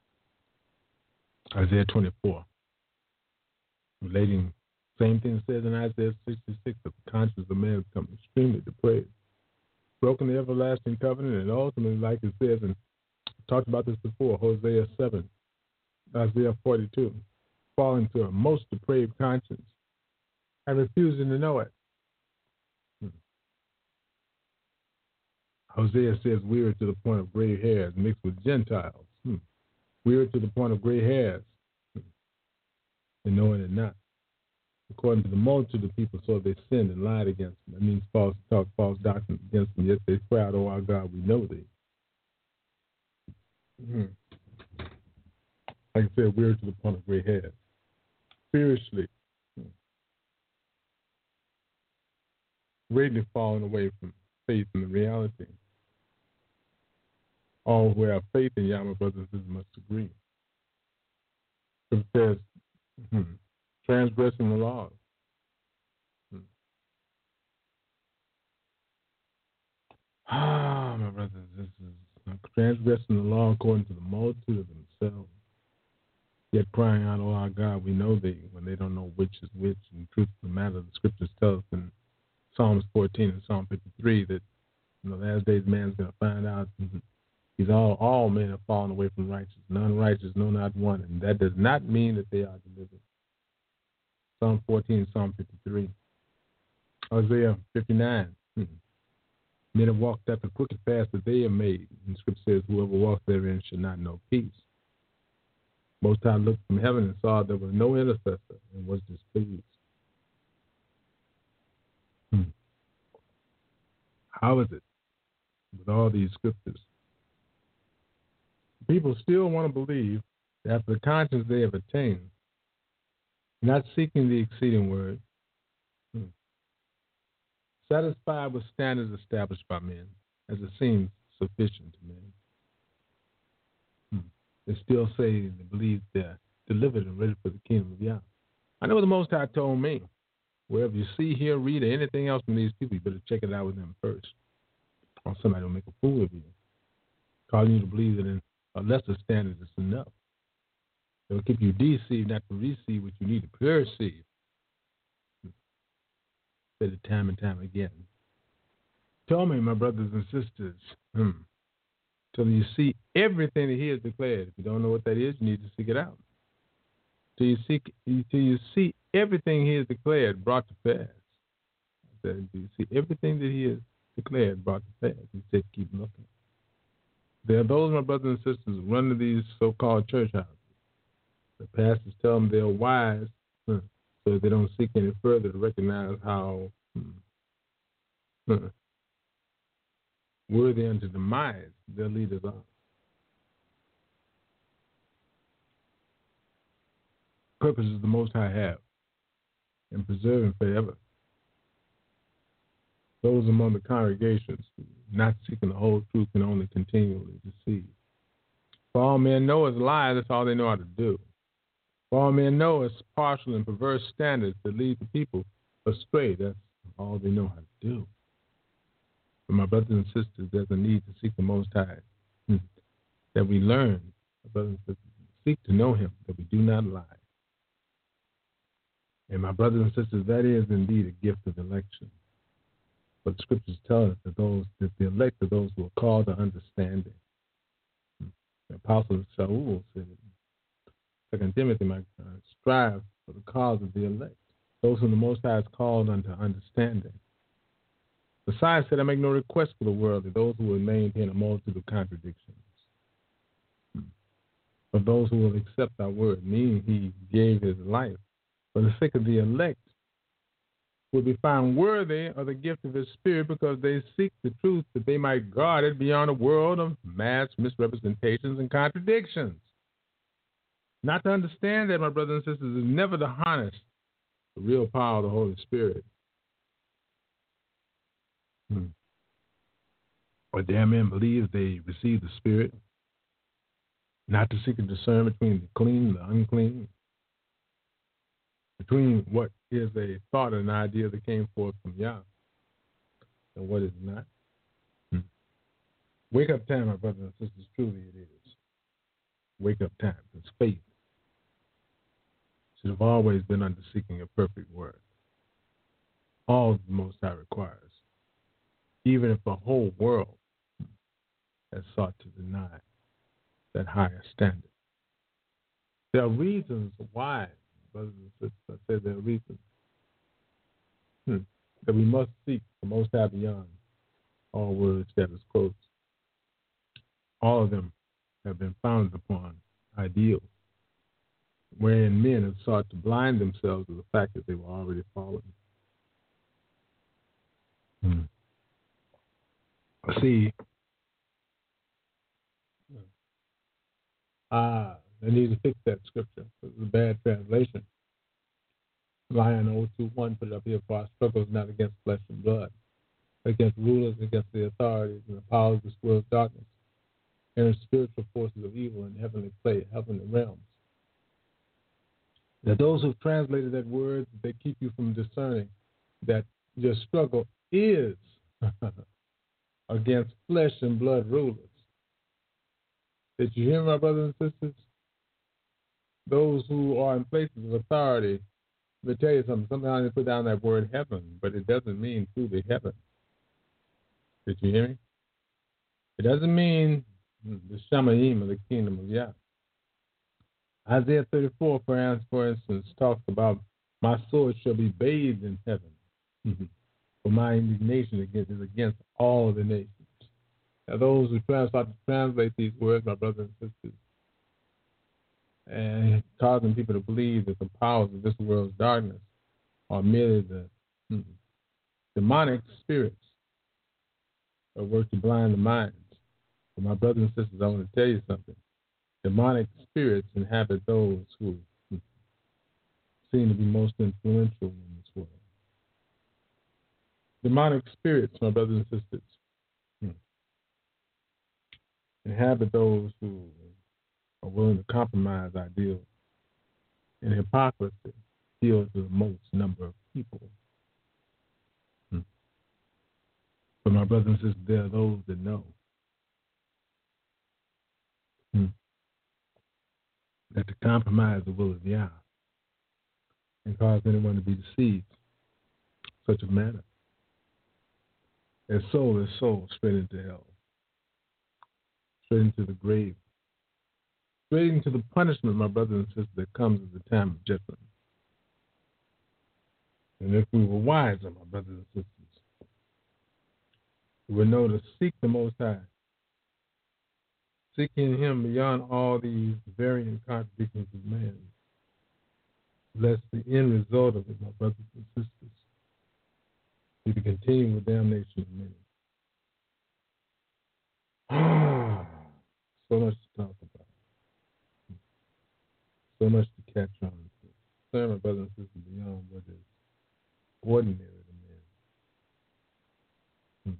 Isaiah 24, relating same thing says in Isaiah 66, that the conscience of man become extremely depraved, broken the everlasting covenant, and ultimately, like it says, and I talked about this before, Hosea 7, Isaiah 42, falling to a most depraved conscience and refusing to know it. Hosea says, weary to the point of gray hairs mixed with Gentiles. Weary to the point of gray hairs, and knowing it not. According to the multitude of people, so they sinned and lied against him. That means false talk, false doctrine against him. Yet they cry out, "Oh our God, we know thee." Like I said, weary to the point of gray hairs. Spiritually, greatly falling away from faith and the reality. All who have faith in Yah, my brothers and sisters, must agree. It says, transgressing the law. My brothers and sisters, transgressing the law according to the multitude of themselves, yet crying out, "Oh our God, we know thee," when they don't know which is which. And the truth of the matter, the scriptures tell us in Psalms 14 and Psalm 53 that the last days man's going to find out he's all men have fallen away from righteousness. None righteous, no, not one. And that does not mean that they are delivered. Psalm 14, Psalm 53. Isaiah 59. Men have walked after crooked paths that they have made. And Scripture says, whoever walks therein should not know peace. Most High looked from heaven and saw there was no intercessor and was displeased. How is it with all these scriptures? People still want to believe that after the conscience they have attained, not seeking the exceeding word, satisfied with standards established by men, as it seems sufficient to men. They still say they believe they're delivered and ready for the kingdom of Yah. I know the Most High told me, wherever you see, hear, read, or anything else from these people, you better check it out with them first, or somebody will make a fool of you, calling you to believe that in a lesser standard is enough. It will keep you deceived not to receive what you need to perceive. Said it time and time again. Tell me, my brothers and sisters, till you see everything that He has declared. If you don't know what that is, you need to seek it out. Till you see everything He has declared brought to pass. I said, do you see everything that He has declared brought to pass? He said, keep looking. There are those, my brothers and sisters, who run to these so-called church houses. The pastors tell them they're wise, so that they don't seek any further to recognize how worthy unto demise their leaders are. Purposes the Most High have in preserving forever those among the congregations not seeking the whole truth can only continually deceive. For all men know is lie, that's all they know how to do. For all men know is partial and perverse standards that lead the people astray, that's all they know how to do. For my brothers and sisters, there's a need to seek the Most High, that we learn, my brothers and sisters, seek to know Him, that we do not lie. And my brothers and sisters, that is indeed a gift of election. But the scriptures tell us that the elect are those who are called to understanding. The Apostle Shaul said, 2 Timothy, strive for the cause of the elect, those whom the Most High has called unto understanding. Besides said, I make no request for the worldly, those who will maintain a multitude of contradictions. But those who will accept our word, meaning He gave His life for the sake of the elect, will be found worthy of the gift of His Spirit because they seek the truth that they might guard it beyond a world of mass misrepresentations and contradictions. Not to understand that, my brothers and sisters, is never to harness the real power of the Holy Spirit. Or dare men believe they receive the Spirit, not to seek a discernment between the clean and the unclean, between what is a thought and an idea that came forth from Yah and what is not. Wake up time, my brothers and sisters, truly it is. Wake up time. It's faith. Should have always been under seeking a perfect word. All the Most High requires, even if the whole world has sought to deny that higher standard. There are reasons why, brothers and sisters, I say there are reasons that we must seek the Most High beyond all word status quotes. All of them have been founded upon ideals, wherein men have sought to blind themselves to the fact that they were already fallen. See, they need to fix that scripture. It's a bad translation. Lion 021 put it up here, for our struggle is not against flesh and blood, but against rulers, against the authorities, and the powers of this world's darkness, and the spiritual forces of evil in heavenly realms. Now, those who've translated that word, they keep you from discerning that your struggle is against flesh and blood rulers. Did you hear, my brothers and sisters? Those who are in places of authority. Let me tell you something. Sometimes they put down that word heaven, but it doesn't mean truly heaven. Did you hear me? It doesn't mean the Shamayim of the kingdom of Yah. Isaiah 34, for instance, talks about my sword shall be bathed in heaven, for my indignation is against all the nations. Now, those who start to translate these words, my brothers and sisters, and causing people to believe that the powers of this world's darkness are merely the demonic spirits that work to blind the minds. But my brothers and sisters, I want to tell you something. Demonic spirits inhabit those who seem to be most influential in this world. Demonic spirits, my brothers and sisters, inhabit those who are willing to compromise ideals. And hypocrisy appeals to the most number of people. But my brothers and sisters, there are those that know that to compromise the will of Yah and cause anyone to be deceived in such a manner, their soul is sold straight into hell, straight into the grave, straight into the punishment, my brothers and sisters, that comes at the time of judgment. And if we were wiser, my brothers and sisters, we would know to seek the Most High, seeking Him beyond all these varying contradictions of man, lest the end result of it, my brothers and sisters, be the continual damnation of many. So much to talk about. So much to catch on to. So, my brothers and sisters, beyond what is ordinary to men.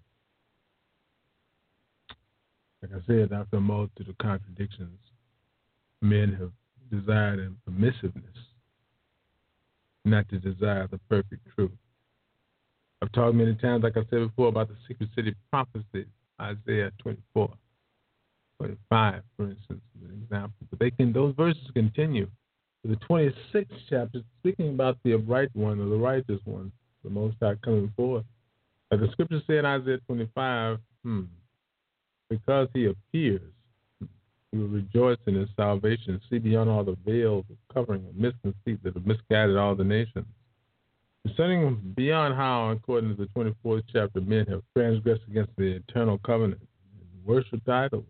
Like I said, after a multitude of contradictions, men have desired in permissiveness, not to desire the perfect truth. I've talked many times, like I said before, about the secret city prophecy, Isaiah 24, 25, for instance, as an example. But those verses continue to the 26th chapter, speaking about the upright one or the righteous one, the Most High coming forth. Like the scripture said in Isaiah 25, because he appears, we will rejoice in his salvation, see beyond all the veils of covering and misconceit that have misguided all the nations. Concerning beyond how, according to the 24th chapter, men have transgressed against the eternal covenant and worshipped idols.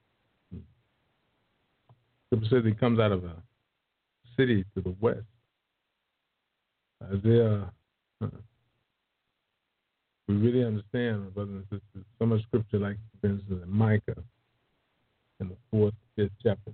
Scripture says he comes out of a city to the west. Isaiah, we really understand, my brothers and sisters, so much scripture, like for instance in Micah in the 4th, 5th chapter.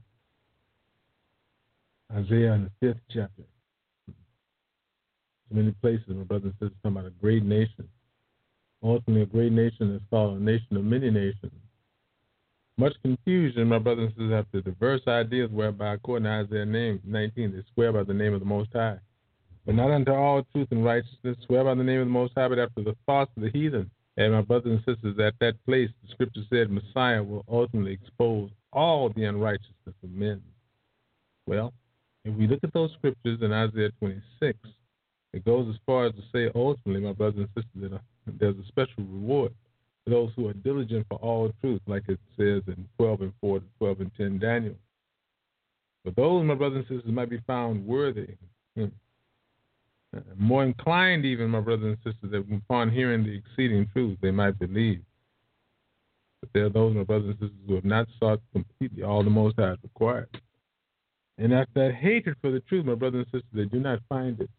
Isaiah in the 5th chapter. So many places, my brothers and sisters, talking about a great nation. Ultimately, a great nation is called a nation of many nations. Much confusion, my brothers and sisters, have the diverse ideas whereby, according to Isaiah 19, they swear by the name of the Most High. But not unto all truth and righteousness, swear by the name of the Most High, but after the thoughts of the heathen. And my brothers and sisters, at that place, the scripture said Messiah will ultimately expose all the unrighteousness of men. Well, if we look at those scriptures in Isaiah 26, it goes as far as to say ultimately, my brothers and sisters, that there's a special reward for those who are diligent for all truth, like it says in 12:4 to 12:10 Daniel. But those, my brothers and sisters, might be found worthy, more inclined even, my brothers and sisters, that upon hearing the exceeding truth, they might believe. But there are those, my brothers and sisters, who have not sought completely all the Most High required. And after that hatred for the truth, my brothers and sisters, they do not find it.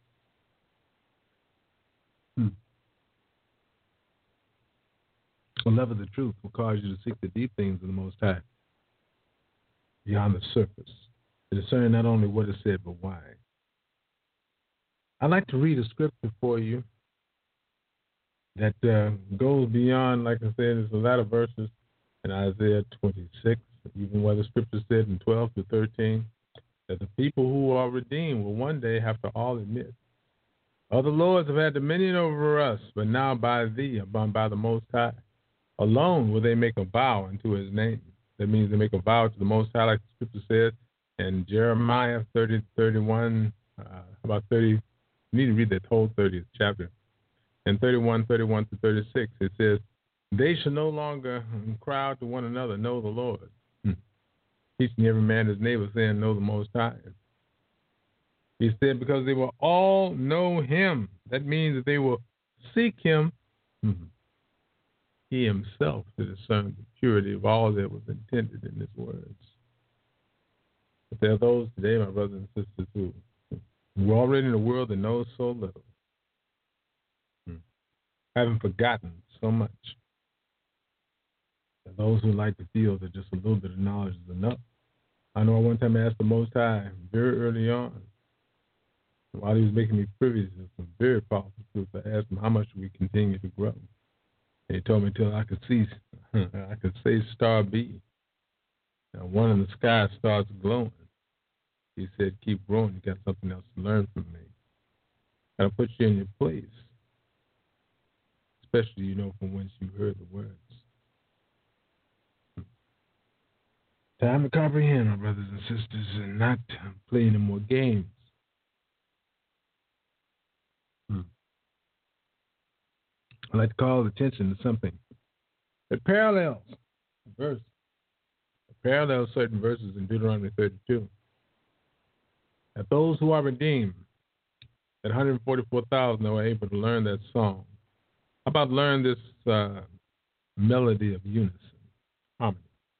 The love of the truth will cause you to seek the deep things of the Most High, beyond the surface, to discern not only what is said, but why. I'd like to read a scripture for you that goes beyond, like I said, there's a lot of verses in Isaiah 26, even where the scripture said in 12 to 13, that the people who are redeemed will one day have to all admit, other lords have had dominion over us, but now by thee, by the Most High, alone will they make a vow unto his name. That means they make a vow to the Most High, like the scripture says in Jeremiah 30 to 31, about 30. You need to read that whole 30th chapter. In 31 to 36, it says, they shall no longer cry out to one another, know the Lord. Teaching every man his neighbor, saying, know the Most High. He said, because they will all know him. That means that they will seek him. He himself to discern the purity of all that was intended in his words. But there are those today, my brothers and sisters, who are already in a world that knows so little, having forgotten so much. And those who like to feel that just a little bit of knowledge is enough. I know one time I asked the Most High very early on, while he was making me privy to some very powerful truth, I asked him how much we continue to grow. And he told me until I could say star B. Now one in the sky starts glowing. He said, keep growing. You got something else to learn from me. I'll put you in your place. Especially, from whence you heard the words. Time to comprehend, my brothers and sisters, and not play any more games. I'd like to call attention to something that parallels certain verses in Deuteronomy 32. That those who are redeemed, that 144,000 that were able to learn that song. How about learn this melody of unison, harmony?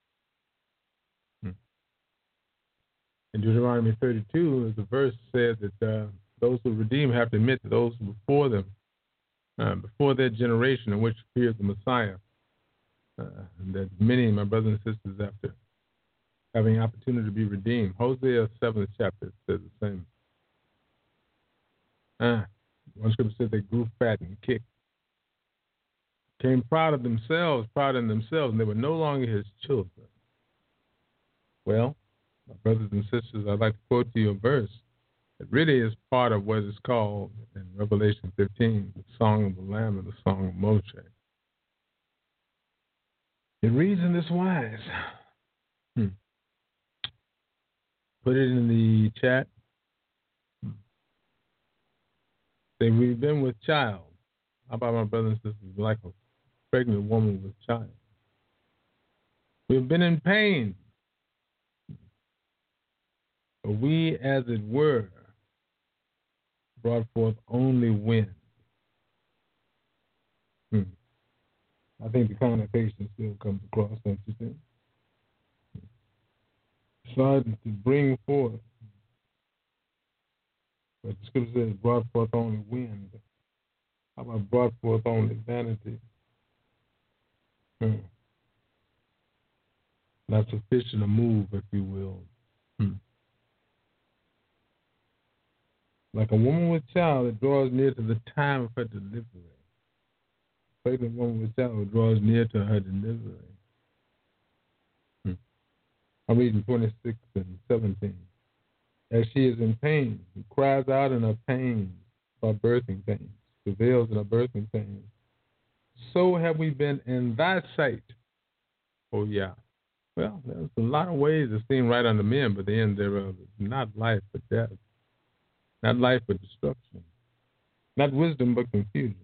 In Deuteronomy 32, the verse says that those who redeem have to admit that those before them, before their generation in which appeared the Messiah, that many of my brothers and sisters after having opportunity to be redeemed. Hosea 7th chapter says the same. One scripture says they grew fat and kicked. Became proud in themselves, and they were no longer his children. Well, my brothers and sisters, I'd like to quote to you a verse that really is part of what is called in Revelation 15, the Song of the Lamb and the Song of Moshe. It reads in this wise. Put it in the chat. Say, we've been with child. How about my brothers and sisters, like a pregnant woman with child? We've been in pain. But we, as it were, brought forth only wind. I think the connotation still comes across, don't you think? Started to bring forth, but the scripture says brought forth only wind. How about brought forth only vanity? Not sufficient to move, if you will. Like a woman with child that draws near to the time of her delivery. A pregnant woman with child who draws near to her delivery. I'm reading 26 and 17. As she is in pain, who cries out in her pain by birthing pains, travails in her birthing pains. So have we been in thy sight, O Yah. Well, there's a lot of ways that seem right unto men, but the end thereof is not life but death. Not life but destruction. Not wisdom but confusion.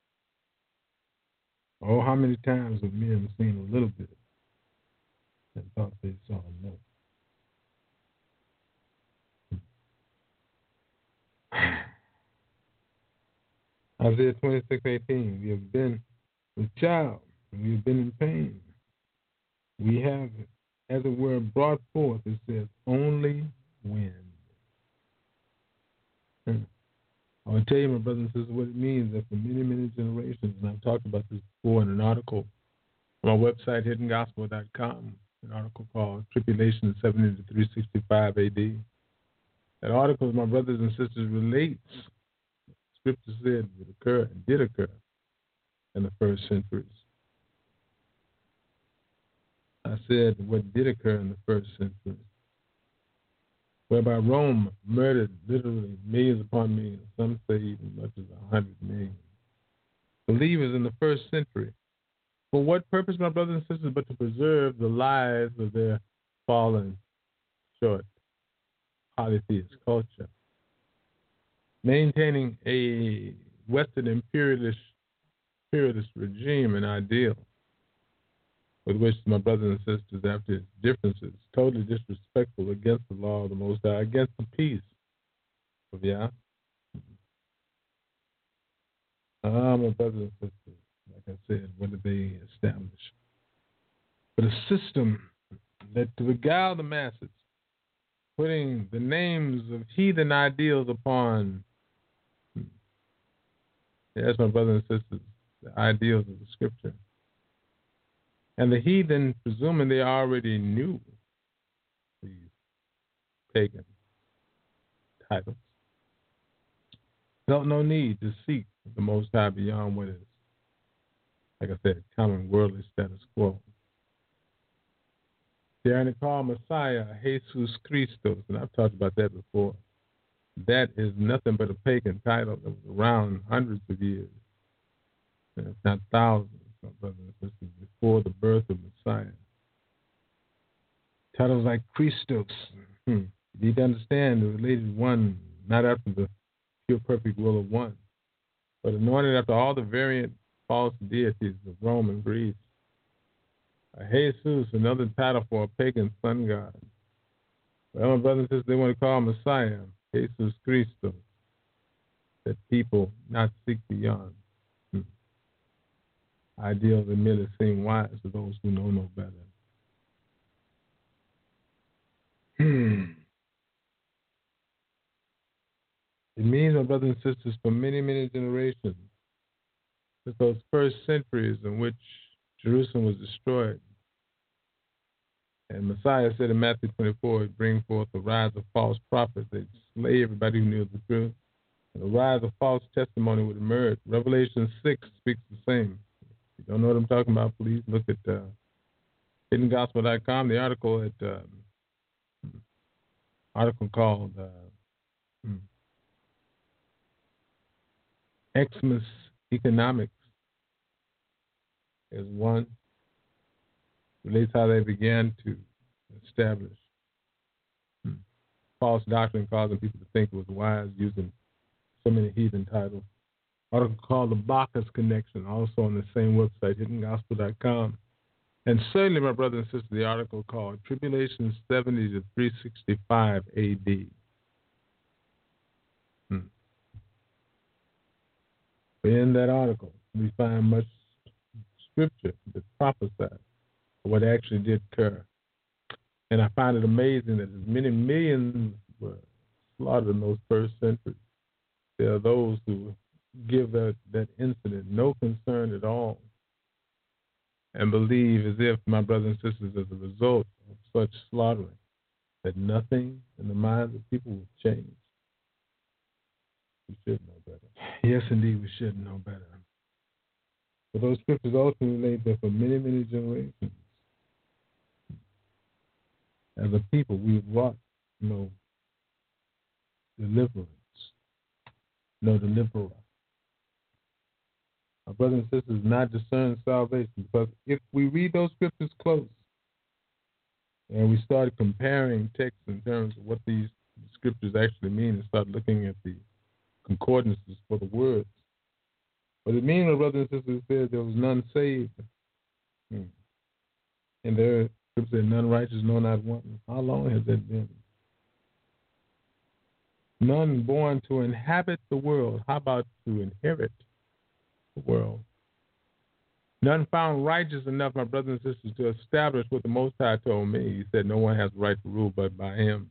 Oh, how many times have men seen a little bit and thought they saw enough? Isaiah 26:18. We have been with child, and we have been in pain. we have, as it were, brought forth, it says, only wind. I want to tell you, my brothers and sisters, what it means that for many, many generations, and I've talked about this before in an article on my website, hiddengospel.com, an article called Tribulation 70 to 365 AD. That article, my brothers and sisters, relates Scripture said would occur and did occur in the first centuries. I said what did occur in the first century, whereby Rome murdered literally millions upon millions, some say even much as 100 million believers in the first century. For what purpose, my brothers and sisters, but to preserve the lives of their fallen, short, polytheist culture, maintaining a Western imperialist regime and ideal with which my brothers and sisters, after its differences, totally disrespectful against the law of the Most High, against the peace of Yah. My brothers and sisters, like I said, what did they establish? But a system that to beguile the masses, putting the names of heathen ideals upon, yes, my brothers and sisters, the ideals of the Scripture. And the heathen, presuming they already knew these pagan titles, felt no need to seek the Most High beyond what is, like I said, common worldly status quo. They are called Messiah, Jesus Christos, and I've talked about that before. That is nothing but a pagan title that was around hundreds of years, if not thousands, my brothers and sisters, before the birth of Messiah. Titles like Christos, you need to understand the related one, not after the pure perfect will of one, but anointed after all the variant false deities of Rome and Greece. Jesus, another title for a pagan sun god. Well, my brothers and sisters, they want to call Messiah, Jesus Christos, that people not seek beyond. Ideals that merely seem wise to those who know no better. It means, my brothers and sisters, for many, many generations, that those first centuries in which Jerusalem was destroyed, and Messiah said in Matthew 24, he'd bring forth the rise of false prophets, they'd slay everybody who knew the truth, and the rise of false testimony would emerge. Revelation 6 speaks the same. If you don't know what I'm talking about, please look at hiddengospel.com, the article called Xmas Economics is one. Relates how they began to establish false doctrine, causing people to think it was wise, using so many heathen titles. Article called The Bacchus Connection, also on the same website, hiddengospel.com. And certainly, my brother and sister, the article called Tribulation 70 to 365 AD. In that article, we find much scripture that prophesied what actually did occur. And I find it amazing that as many millions were slaughtered in those first centuries, there are those who give that incident no concern at all and believe as if, my brothers and sisters, as a result of such slaughtering, that nothing in the minds of people will change. We should know better. Yes, indeed, we should know better. But those scriptures ultimately laid there for many, many generations. As a people, we've wrought no deliverance, no deliverer. Our brothers and sisters not discern salvation, because if we read those scriptures close and we start comparing texts in terms of what these scriptures actually mean and start looking at the concordances for the words, what it means, my brothers and sisters, says there was none saved. And there scripture said, none righteous, no, not one. How long has that been? None born to inhabit the world. How about to inherit the world? None found righteous enough, my brothers and sisters, to establish what the Most High told me. He said no one has the right to rule but by him.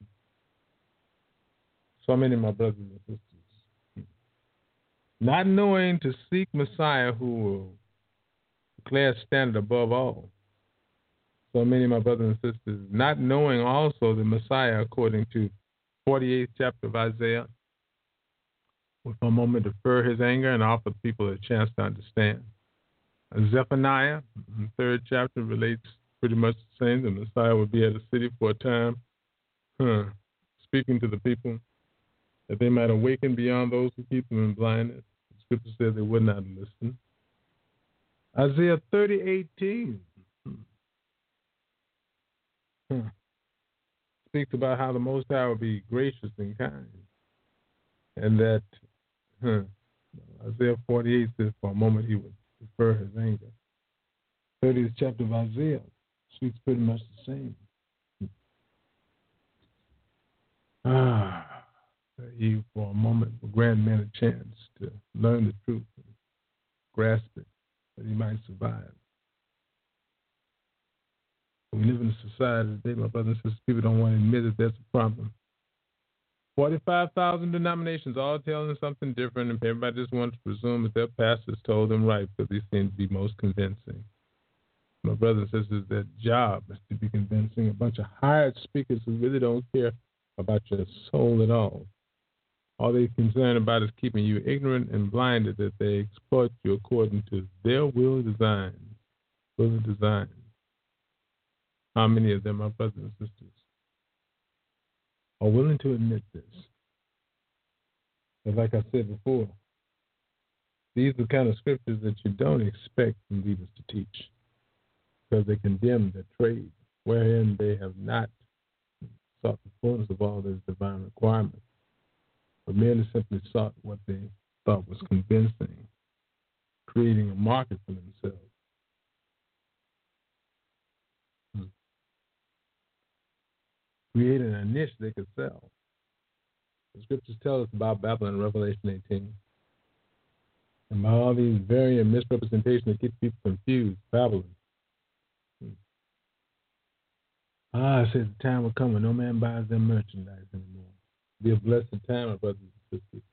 So many of my brothers and sisters, not knowing to seek Messiah who will declare standard above all. So many of my brothers and sisters, not knowing also the Messiah according to 48th chapter of Isaiah, will for a moment defer his anger and offer the people a chance to understand. Zephaniah, the 3rd chapter, relates pretty much the same. The Messiah will be at a city for a time, speaking to the people, that they might awaken beyond those who keep them in blindness. The scripture says they would not listen. Isaiah 30:18 speaks about how the Most High will be gracious and kind, and that Isaiah 48 says for a moment he would defer his anger. 30th chapter of Isaiah speaks pretty much the same. He for a moment will grant men a chance to learn the truth and grasp it, that he might survive. We live in a society today, my brothers and sisters, people don't want to admit that that's a problem. 45,000 denominations all telling something different, and everybody just wants to presume that their pastors told them right because they seem to be most convincing. My brothers and sisters, their job is to be convincing. A bunch of hired speakers who really don't care about your soul at all. All they're concerned about is keeping you ignorant and blinded, that they exploit you according to their will and design. How many of them, my brothers and sisters, are willing to admit this? But like I said before, these are the kind of scriptures that you don't expect from leaders to teach, because they condemn their trade, wherein they have not sought the fullness of all those divine requirements, but merely simply sought what they thought was convincing, creating a market for themselves. Creating a niche they could sell. The scriptures tell us about Babylon in Revelation 18. And by all these varying misrepresentations that keep people confused, Babylon. It says the time will come when no man buys their merchandise anymore. It'll be a blessed time, my brothers and sisters.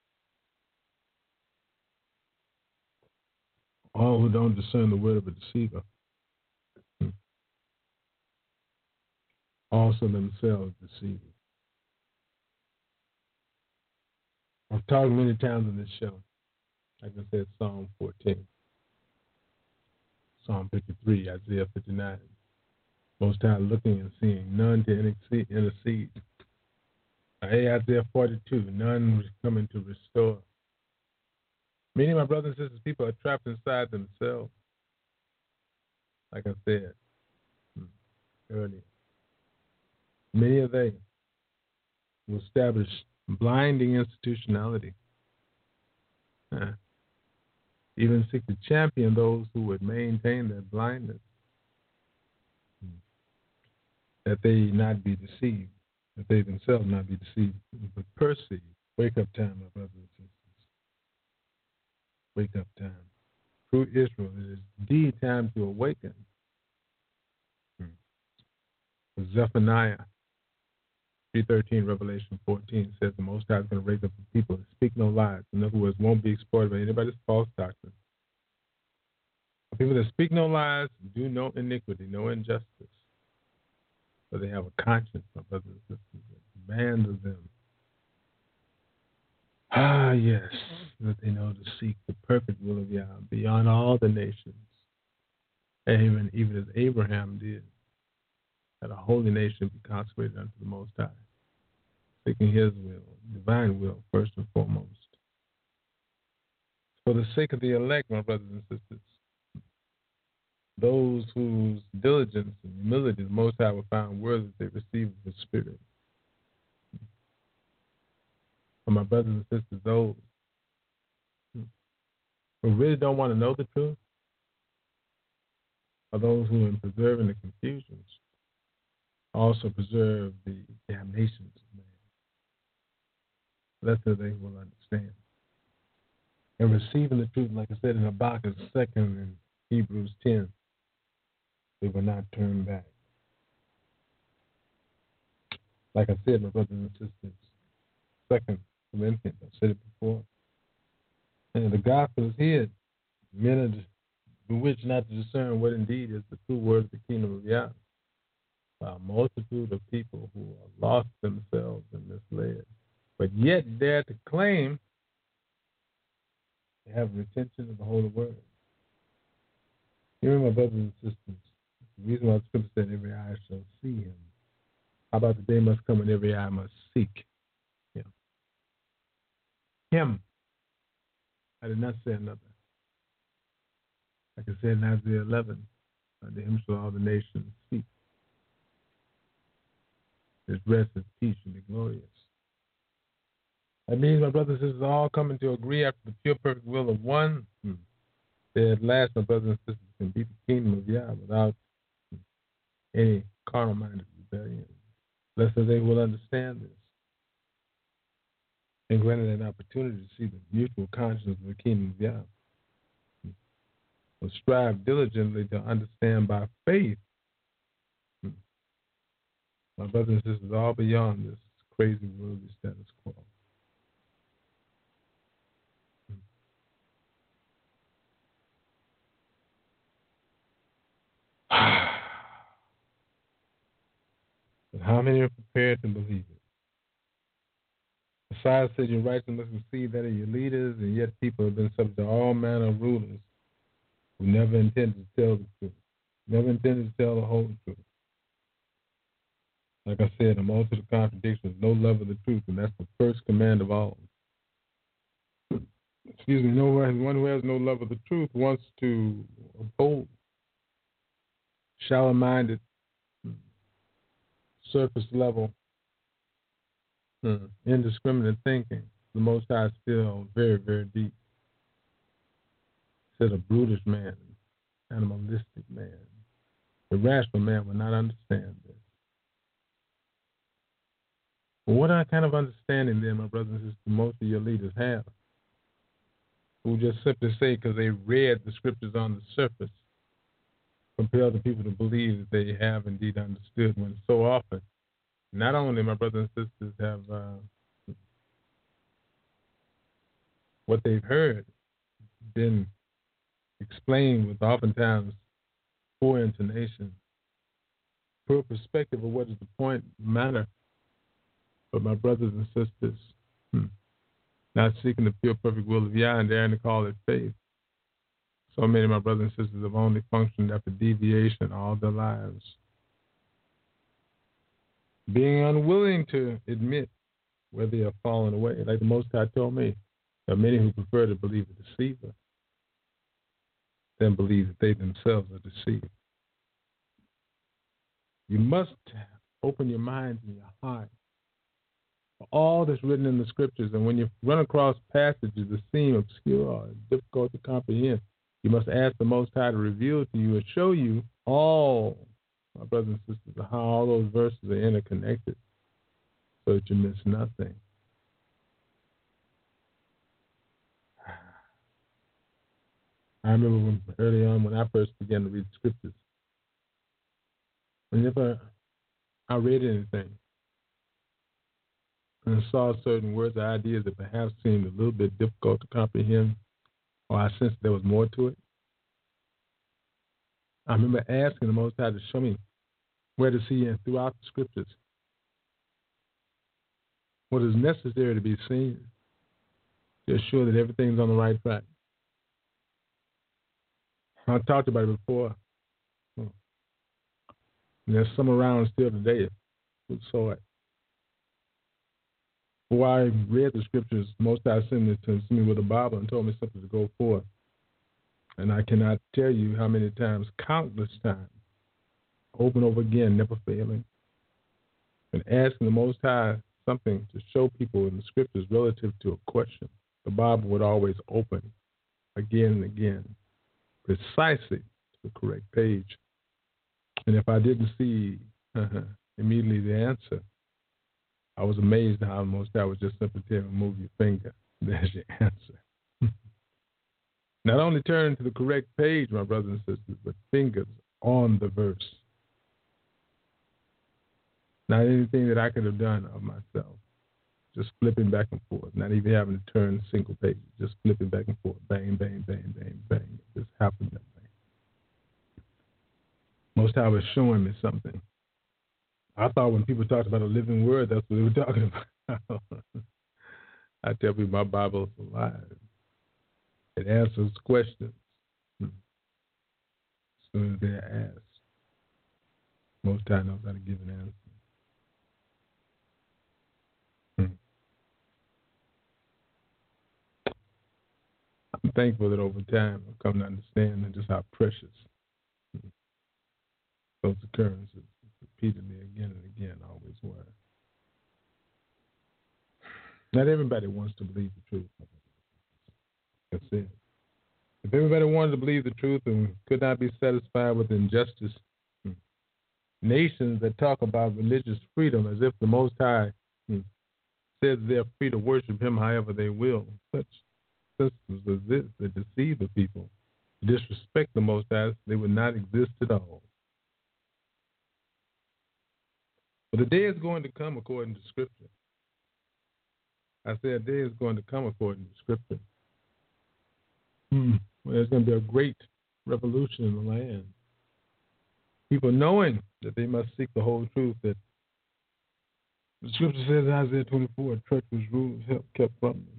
All who don't discern the word of a deceiver also themselves deceiving. I've talked many times on this show. Like I said, Psalm 14, Psalm 53, Isaiah 59. Most High looking and seeing, none to intercede. Isaiah 42, none coming to restore. Many of my brothers and sisters, people are trapped inside themselves. Like I said earlier. Many of they will establish blinding institutionality. Even seek to champion those who would maintain their blindness, that they not be deceived, that they themselves not be deceived, but perceive. Wake up time, my brothers and sisters. Wake up time. True Israel, it is indeed time to awaken. Zephaniah 3:13, Revelation 14 says the Most High is going to raise up the people that speak no lies. In other words, won't be exploited by anybody's false doctrine. The people that speak no lies do no iniquity, no injustice. But they have a conscience, my brothers and sisters, that demands of them. Yes, that they know to seek the perfect will of Yah beyond all the nations. Even as Abraham did. That a holy nation be consecrated unto the Most High, seeking his will, divine will, first and foremost. For the sake of the elect, my brothers and sisters, those whose diligence and humility the Most High will find worthy they receive the Spirit. For my brothers and sisters, those who really don't want to know the truth, are those who, in preserving the confusions, also preserve the damnations of man. That's how they will understand. And receiving the truth, like I said in Habakkuk 2nd and Hebrews 10, they will not turn back. Like I said, my brothers and sisters, 2 Corinthians, I said it before. And the gospel is hid. Men are bewitched not to discern what indeed is the true word of the kingdom of Yah. By a multitude of people who are lost themselves and misled, but yet dare to claim they have retention of the Holy Word. Hear me, my brothers and sisters. The reason why the scripture said every eye shall see him. How about the day must come and every eye must seek him? Him. I did not say another. Like I said in Isaiah 11, unto him shall all the nations seek. His rest, his peace shall be glorious. That means, my brothers and sisters, all coming to agree after the pure, perfect will of one. That at last, my brothers and sisters, can beat the kingdom of Yah without any carnal-minded rebellion. Blessed are they who will understand this. And granted an opportunity to see the mutual consciousness of the kingdom of Yah. Will strive diligently to understand by faith. My brothers and sisters, all beyond this crazy worldly status quo. But how many are prepared to believe it? Besides, said your righteousness must receive that of your leaders, and yet people have been subject to all manner of rulers who never intended to tell the truth, never intended to tell the whole truth. Like I said, a multitude of contradictions, no love of the truth, and that's the first command of all. Excuse me, one who has no love of the truth wants to uphold shallow-minded, surface level, indiscriminate thinking. The Most High is still very, very deep. It says a brutish man, animalistic man. The rational man will not understand this. But what kind of understanding then, my brothers and sisters, most of your leaders have? Who just simply say, because they read the scriptures on the surface, compel the people to believe that they have indeed understood, when so often, not only my brothers and sisters have what they've heard been explained with oftentimes poor intonation, poor perspective of what is the point matter. But my brothers and sisters, not seeking the pure, perfect will of Yah and daring to call it faith. So many of my brothers and sisters have only functioned after deviation all their lives. Being unwilling to admit where they have fallen away. Like the Most High told me, there are many who prefer to believe a deceiver than believe that they themselves are deceived. You must open your mind and your heart for all that's written in the scriptures. And when you run across passages that seem obscure or difficult to comprehend, you must ask the Most High to reveal to you and show you all, my brothers and sisters, how all those verses are interconnected so that you miss nothing. I remember early on when I first began to read the scriptures, whenever I read anything and saw certain words or ideas that perhaps seemed a little bit difficult to comprehend, or I sensed there was more to it, I remember asking the Most High to show me where to see throughout the scriptures what is necessary to be seen to assure that everything's on the right track. I talked about it before. And there's some around still today who saw it. Before I read the scriptures, Most High sent me to me with a Bible and told me something to go forth. And I cannot tell you how many times, countless times, over and over again, never failing, and asking the Most High something to show people in the scriptures relative to a question. The Bible would always open again and again, precisely to the correct page. And if I didn't see immediately the answer, I was amazed how Most High was just simply telling me, move your finger. There's your answer. Not only turn to the correct page, my brothers and sisters, but fingers on the verse. Not anything that I could have done of myself. Just flipping back and forth, not even having to turn single pages, just flipping back and forth, bang, bang, bang, bang, bang. It just happened that way. Most High was showing me something. I thought when people talked about a living word, that's what they were talking about. I tell people my Bible is alive. It answers questions as soon as they're asked. Most High knows how to give an answer. I'm thankful that over time I've come to understand just how precious those occurrences repeatedly again and again always were. Not everybody wants to believe the truth. That's it. If everybody wanted to believe the truth and could not be satisfied with injustice, nations that talk about religious freedom as if the Most High says they're free to worship Him however they will, such systems as this that deceive the people, disrespect the Most High, they would not exist at all. But the day is going to come according to Scripture. I said a day is going to come according to Scripture. There's going to be a great revolution in the land. People knowing that they must seek the whole truth, that the Scripture says in Isaiah 24, treacherous rules kept from them.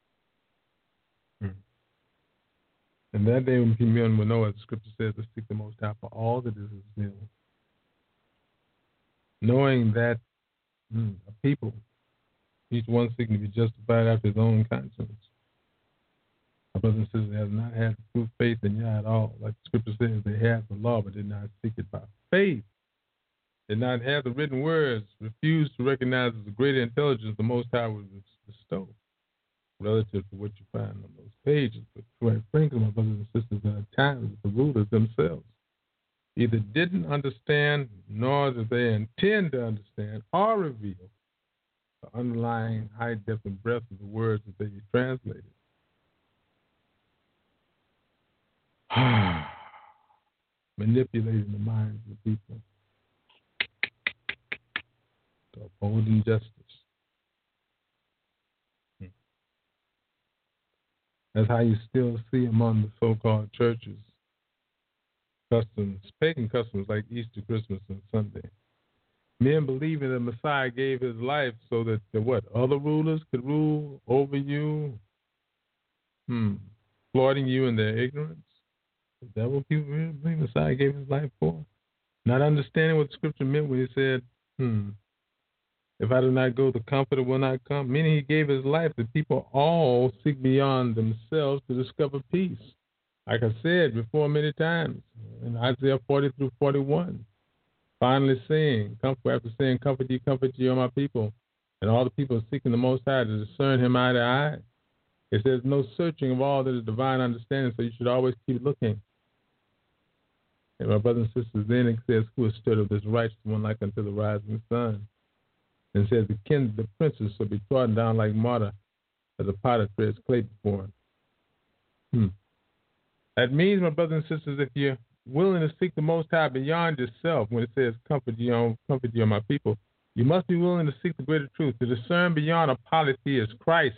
And that day when men will know, as the Scripture says, to seek the Most High for all that is His will. Knowing that a people, each one seeking to be justified after his own conscience. My brothers and sisters have not had true faith in Yah at all. Like the Scripture says, they had the law but did not seek it by faith. Did not have the written words, refused to recognize as the greater intelligence the Most High would bestow relative to what you find on those pages. But quite frankly, my brothers and sisters, there are times that the rulers themselves either didn't understand nor did they intend to understand or reveal the underlying high depth and breadth of the words that they translated. Manipulating the minds of the people to uphold injustice. That's how you still see among the so-called churches customs, pagan customs like Easter, Christmas, and Sunday. Men believing the Messiah gave his life so that other rulers could rule over you, exploiting you in their ignorance. Is that what people really believe Messiah gave his life for? Not understanding what the Scripture meant when He said, if I do not go, the Comforter will not come. Meaning He gave His life that people all seek beyond themselves to discover peace. Like I said before many times in Isaiah 40 through 41, finally saying, comfort ye, O my people, and all the people seeking the Most High to discern Him eye to eye. It says, no searching of all that is divine understanding, so you should always keep looking. And my brothers and sisters, then it says, who has stood of this righteous one like unto the rising sun? And it says, the princes shall be trodden down like mortar, as a potter treads clay before him. That means, my brothers and sisters, if you're willing to seek the Most High beyond yourself, when it says, comfort ye, O my people, you must be willing to seek the greater truth, to discern beyond a polytheist Christ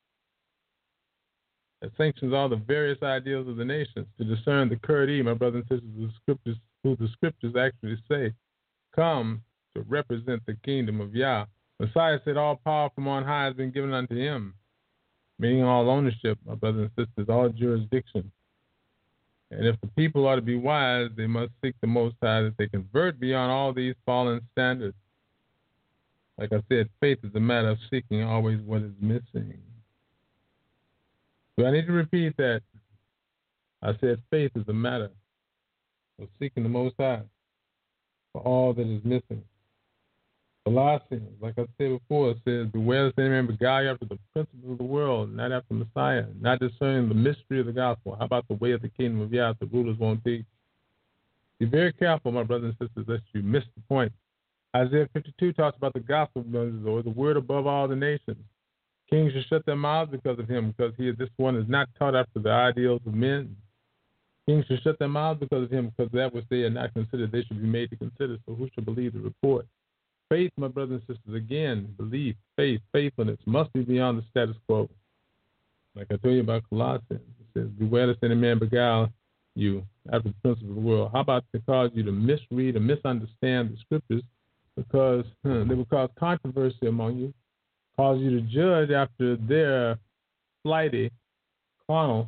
that sanctions all the various ideals of the nations, to discern the Kurdi, my brothers and sisters, who the Scriptures actually say come to represent the kingdom of Yah. Messiah said all power from on high has been given unto Him, meaning all ownership, my brothers and sisters, all jurisdiction. And if the people are to be wise, they must seek the Most High, that they convert beyond all these fallen standards. Like I said, faith is a matter of seeking always what is missing. Do I need to repeat that? I said faith is a matter of seeking the Most High for all that is missing. Colossians, like I said before, it says, beware lest any man beguile you after the principles of the world, not after Messiah, not discerning the mystery of the gospel. How about the way of the kingdom of Yah the rulers won't teach? Be very careful, my brothers and sisters, lest you miss the point. Isaiah 52 talks about the gospel, or the word above all the nations. Kings should shut their mouths because of him, because this one is not taught after the ideals of men. Kings should shut their mouths because of him, because that which they are not considered, they should be made to consider. So who should believe the report? Faith, my brothers and sisters, again, belief, faith, faithfulness must be beyond the status quo. Like I told you about Colossians, it says, beware lest any man beguile you after the principle of the world. How about to cause you to misread or misunderstand the scriptures because they will cause controversy among you, cause you to judge after their flighty, carnal,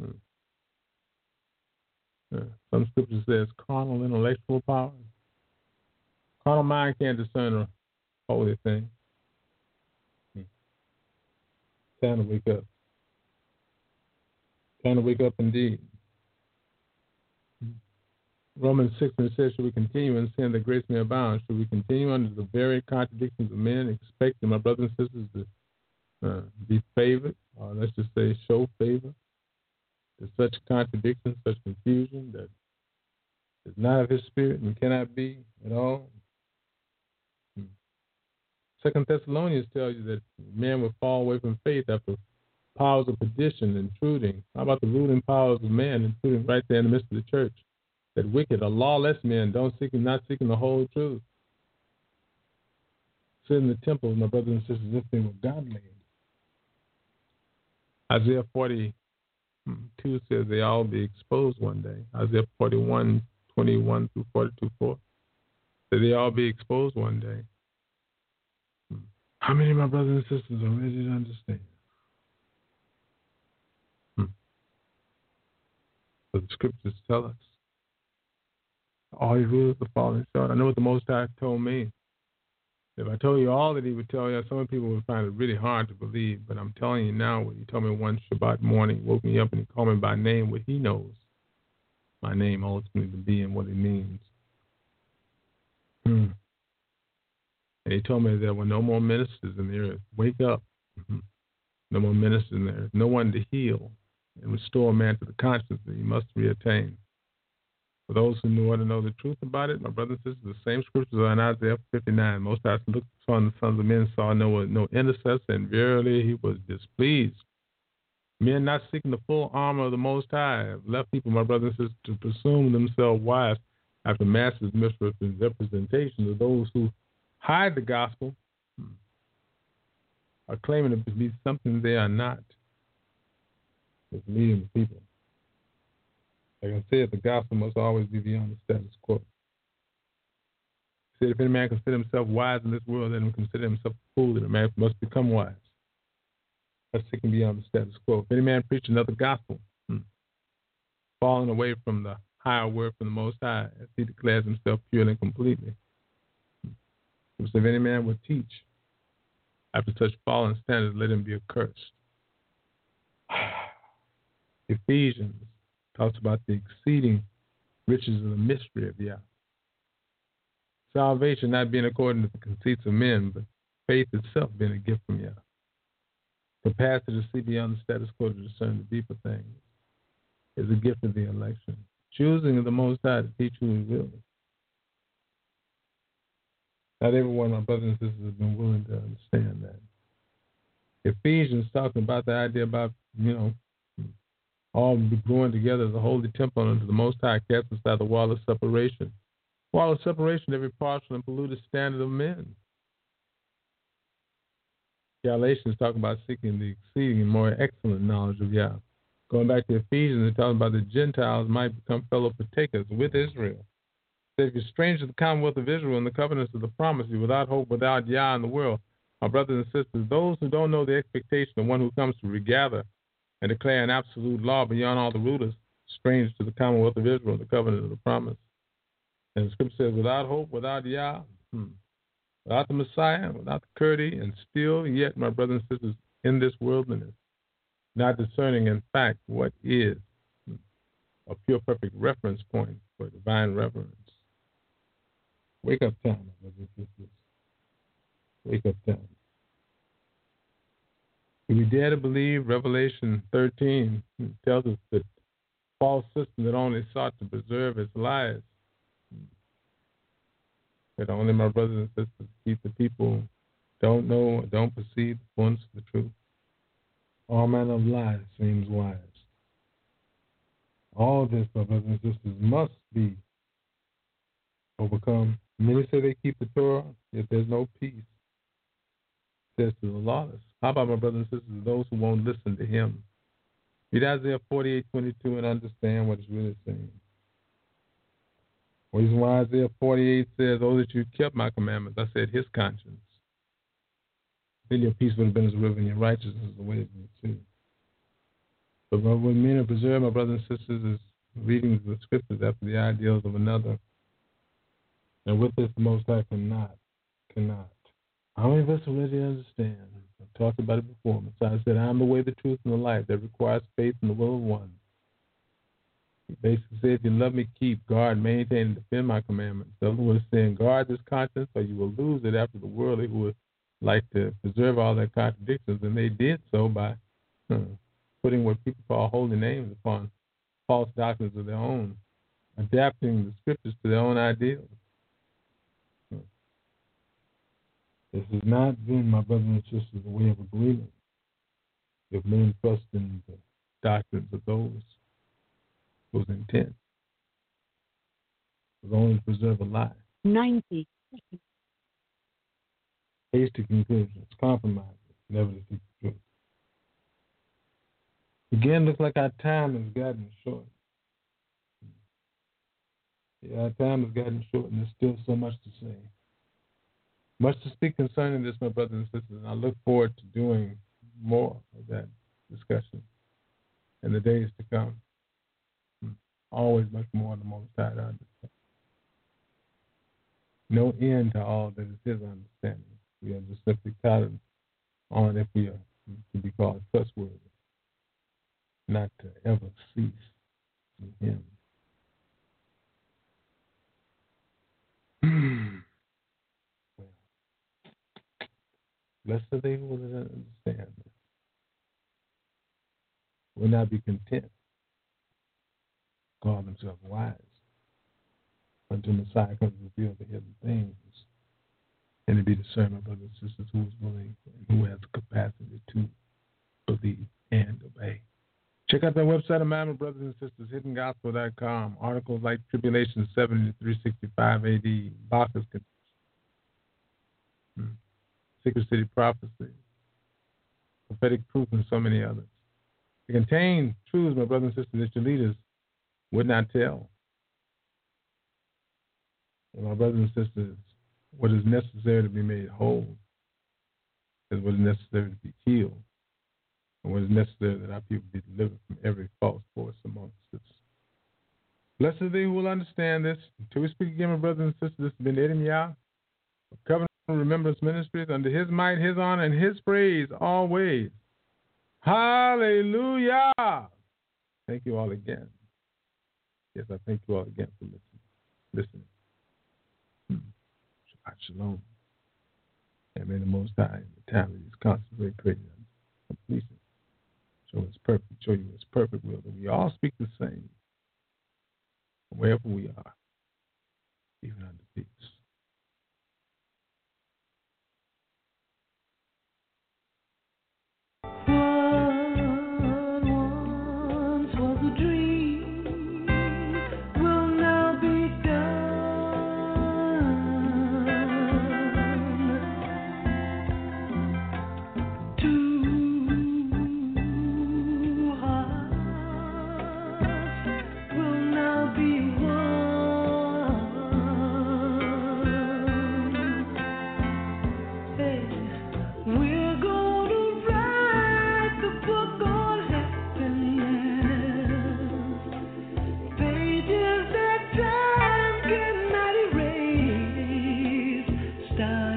some scripture says carnal intellectual power. Carnal mind can't discern a holy thing. Time to wake up. Time to wake up indeed. Romans 6 says, should we continue in sin that grace may abound? Should we continue under the very contradictions of men, expecting my brothers and sisters to be favored, or let's just say show favor to such contradictions, such confusion that is not of his spirit and cannot be at all? 2 Thessalonians tells you that man will fall away from faith after powers of perdition intruding. How about the ruling powers of man intruding right there in the midst of the church? That wicked or lawless men not seeking the whole truth. Sit in the temple, my brothers and sisters, if they were godly. Isaiah 42 says they all be exposed one day. Isaiah 41, 21 through 42, 4. That they all be exposed one day. How many of my brothers and sisters are ready to understand? But the scriptures tell us all your rules are falling short. I know what the Most High told me. If I told you all that he would tell you, some people would find it really hard to believe. But I'm telling you now what he told me one Shabbat morning. He woke me up and he called me by name, what he knows my name ultimately to be and what it means. And he told me there were no more ministers in the earth. Wake up. No more ministers in the earth. No one to heal and restore man to the conscience that he must reattain. For those who want to know the truth about it, my brothers and sisters, the same scriptures are in Isaiah 59. Most I looked upon the sons of men, saw no intercessor, and verily he was displeased. Men not seeking the full armor of the Most High have left people, my brothers and sisters, to presume themselves wise after masses misrepresentation of those who hide the gospel are claiming to be something they are not. It's leading the people. Like I said, the gospel must always be beyond the status quo. He said, if any man consider himself wise in this world, let him consider himself a fool, that a man must become wise. That's seeking beyond the status quo. If any man preach another gospel, falling away from the higher word from the Most High, as he declares himself purely and completely. If any man would teach after such fallen standards, let him be accursed. Ephesians talks about the exceeding riches of the mystery of Yah. Salvation not being according to the conceits of men, but faith itself being a gift from Yah. Capacity to see beyond the status quo to discern the deeper things is a gift of the election. Choosing of the Most High to teach who he will. Not everyone, my brothers and sisters, has been willing to understand that. Ephesians talking about the idea about, all be growing together as a holy temple unto the Most High, cast aside the wall of separation. Wall of separation, every partial and polluted standard of men. Galatians talking about seeking the exceeding and more excellent knowledge of Yah. Going back to Ephesians, they're talking about the Gentiles might become fellow partakers with Israel. So if you're strange to the commonwealth of Israel and the covenants of the promise, without hope, without Yah in the world, my brothers and sisters, those who don't know the expectation of one who comes to regather and declare an absolute law beyond all the rulers, strange to the commonwealth of Israel, the covenant of the promise. And the scripture says, without hope, without Yah, without the Messiah, without the Kurdi, and still yet, my brothers and sisters, in this wilderness, not discerning, in fact, what is a pure, perfect reference point for divine reverence. Wake up time, my brothers and sisters. Wake up time. Do we dare to believe Revelation 13 tells us that false system that only sought to preserve its lives, that only, my brothers and sisters, keep the people don't know or don't perceive the fullness of the truth? All manner of lies seems wise. All this, my brothers and sisters, must be overcome. Many say they keep the Torah, yet there's no peace. Says to the lawless. How about, my brothers and sisters, those who won't listen to him? Read Isaiah 48:22 and understand what it's really saying. The reason why Isaiah 48 says, "Oh, that you kept my commandments," I said, his conscience. Then your peace would have been as a river, and your righteousness is the way of the sea. But what we mean to preserve, my brothers and sisters, is reading the scriptures after the ideals of another. And with this, the Most High cannot. How many of us already understand? I've talked about it before. Messiah said, "I am the way, the truth, and the life." That requires faith in the will of one. He basically said, if you love me, keep, guard, maintain, and defend my commandments. The other was saying, guard this conscience, or you will lose it after the worldly who would like to preserve all their contradictions. And they did so by putting what people call holy names upon false doctrines of their own, adapting the scriptures to their own ideals. This has not been, my brothers and sisters, a way of agreement. If men trust in the doctrines of those whose intent was only to preserve a lie. 90. Hasty conclusions, compromises, never to seek the truth. Again, looks like our time has gotten short. Yeah, our time has gotten short, and there's still so much to say. Much to speak concerning this, my brothers and sisters, and I look forward to doing more of that discussion in the days to come. Always much more on the Most High to understand. No end to all that is his understanding. We are just simply counted on if we are to be called trustworthy, not to ever cease in him. Blessed are they who will understand this. Will not be content, call themselves wise, until Messiah comes to reveal the hidden things, and to be discerned, my brothers and sisters, who is willing and who has the capacity to believe and obey. Check out their website, my brothers and sisters, hiddengospel.com. Articles like Tribulation 70 to 365 AD, Bacchus, Secret City Prophecy, Prophetic Proof, and so many others. They contain truths, my brothers and sisters, that your leaders would not tell. And my brothers and sisters, what is necessary to be made whole is what is necessary to be healed, and what is necessary that our people be delivered from every false force amongst us. Blessed are they who will understand this. Until we speak again, my brothers and sisters, this has been Edim Yah of Covenant Remembrance Ministries, under his might, his honor, and his praise always. Hallelujah! Thank you all again. Yes, I thank you all again for listening. Shabbat shalom. And may the Most High, in the time of these constantly created completion, show you his perfect will, that we all speak the same, wherever we are, even under peace. Stop.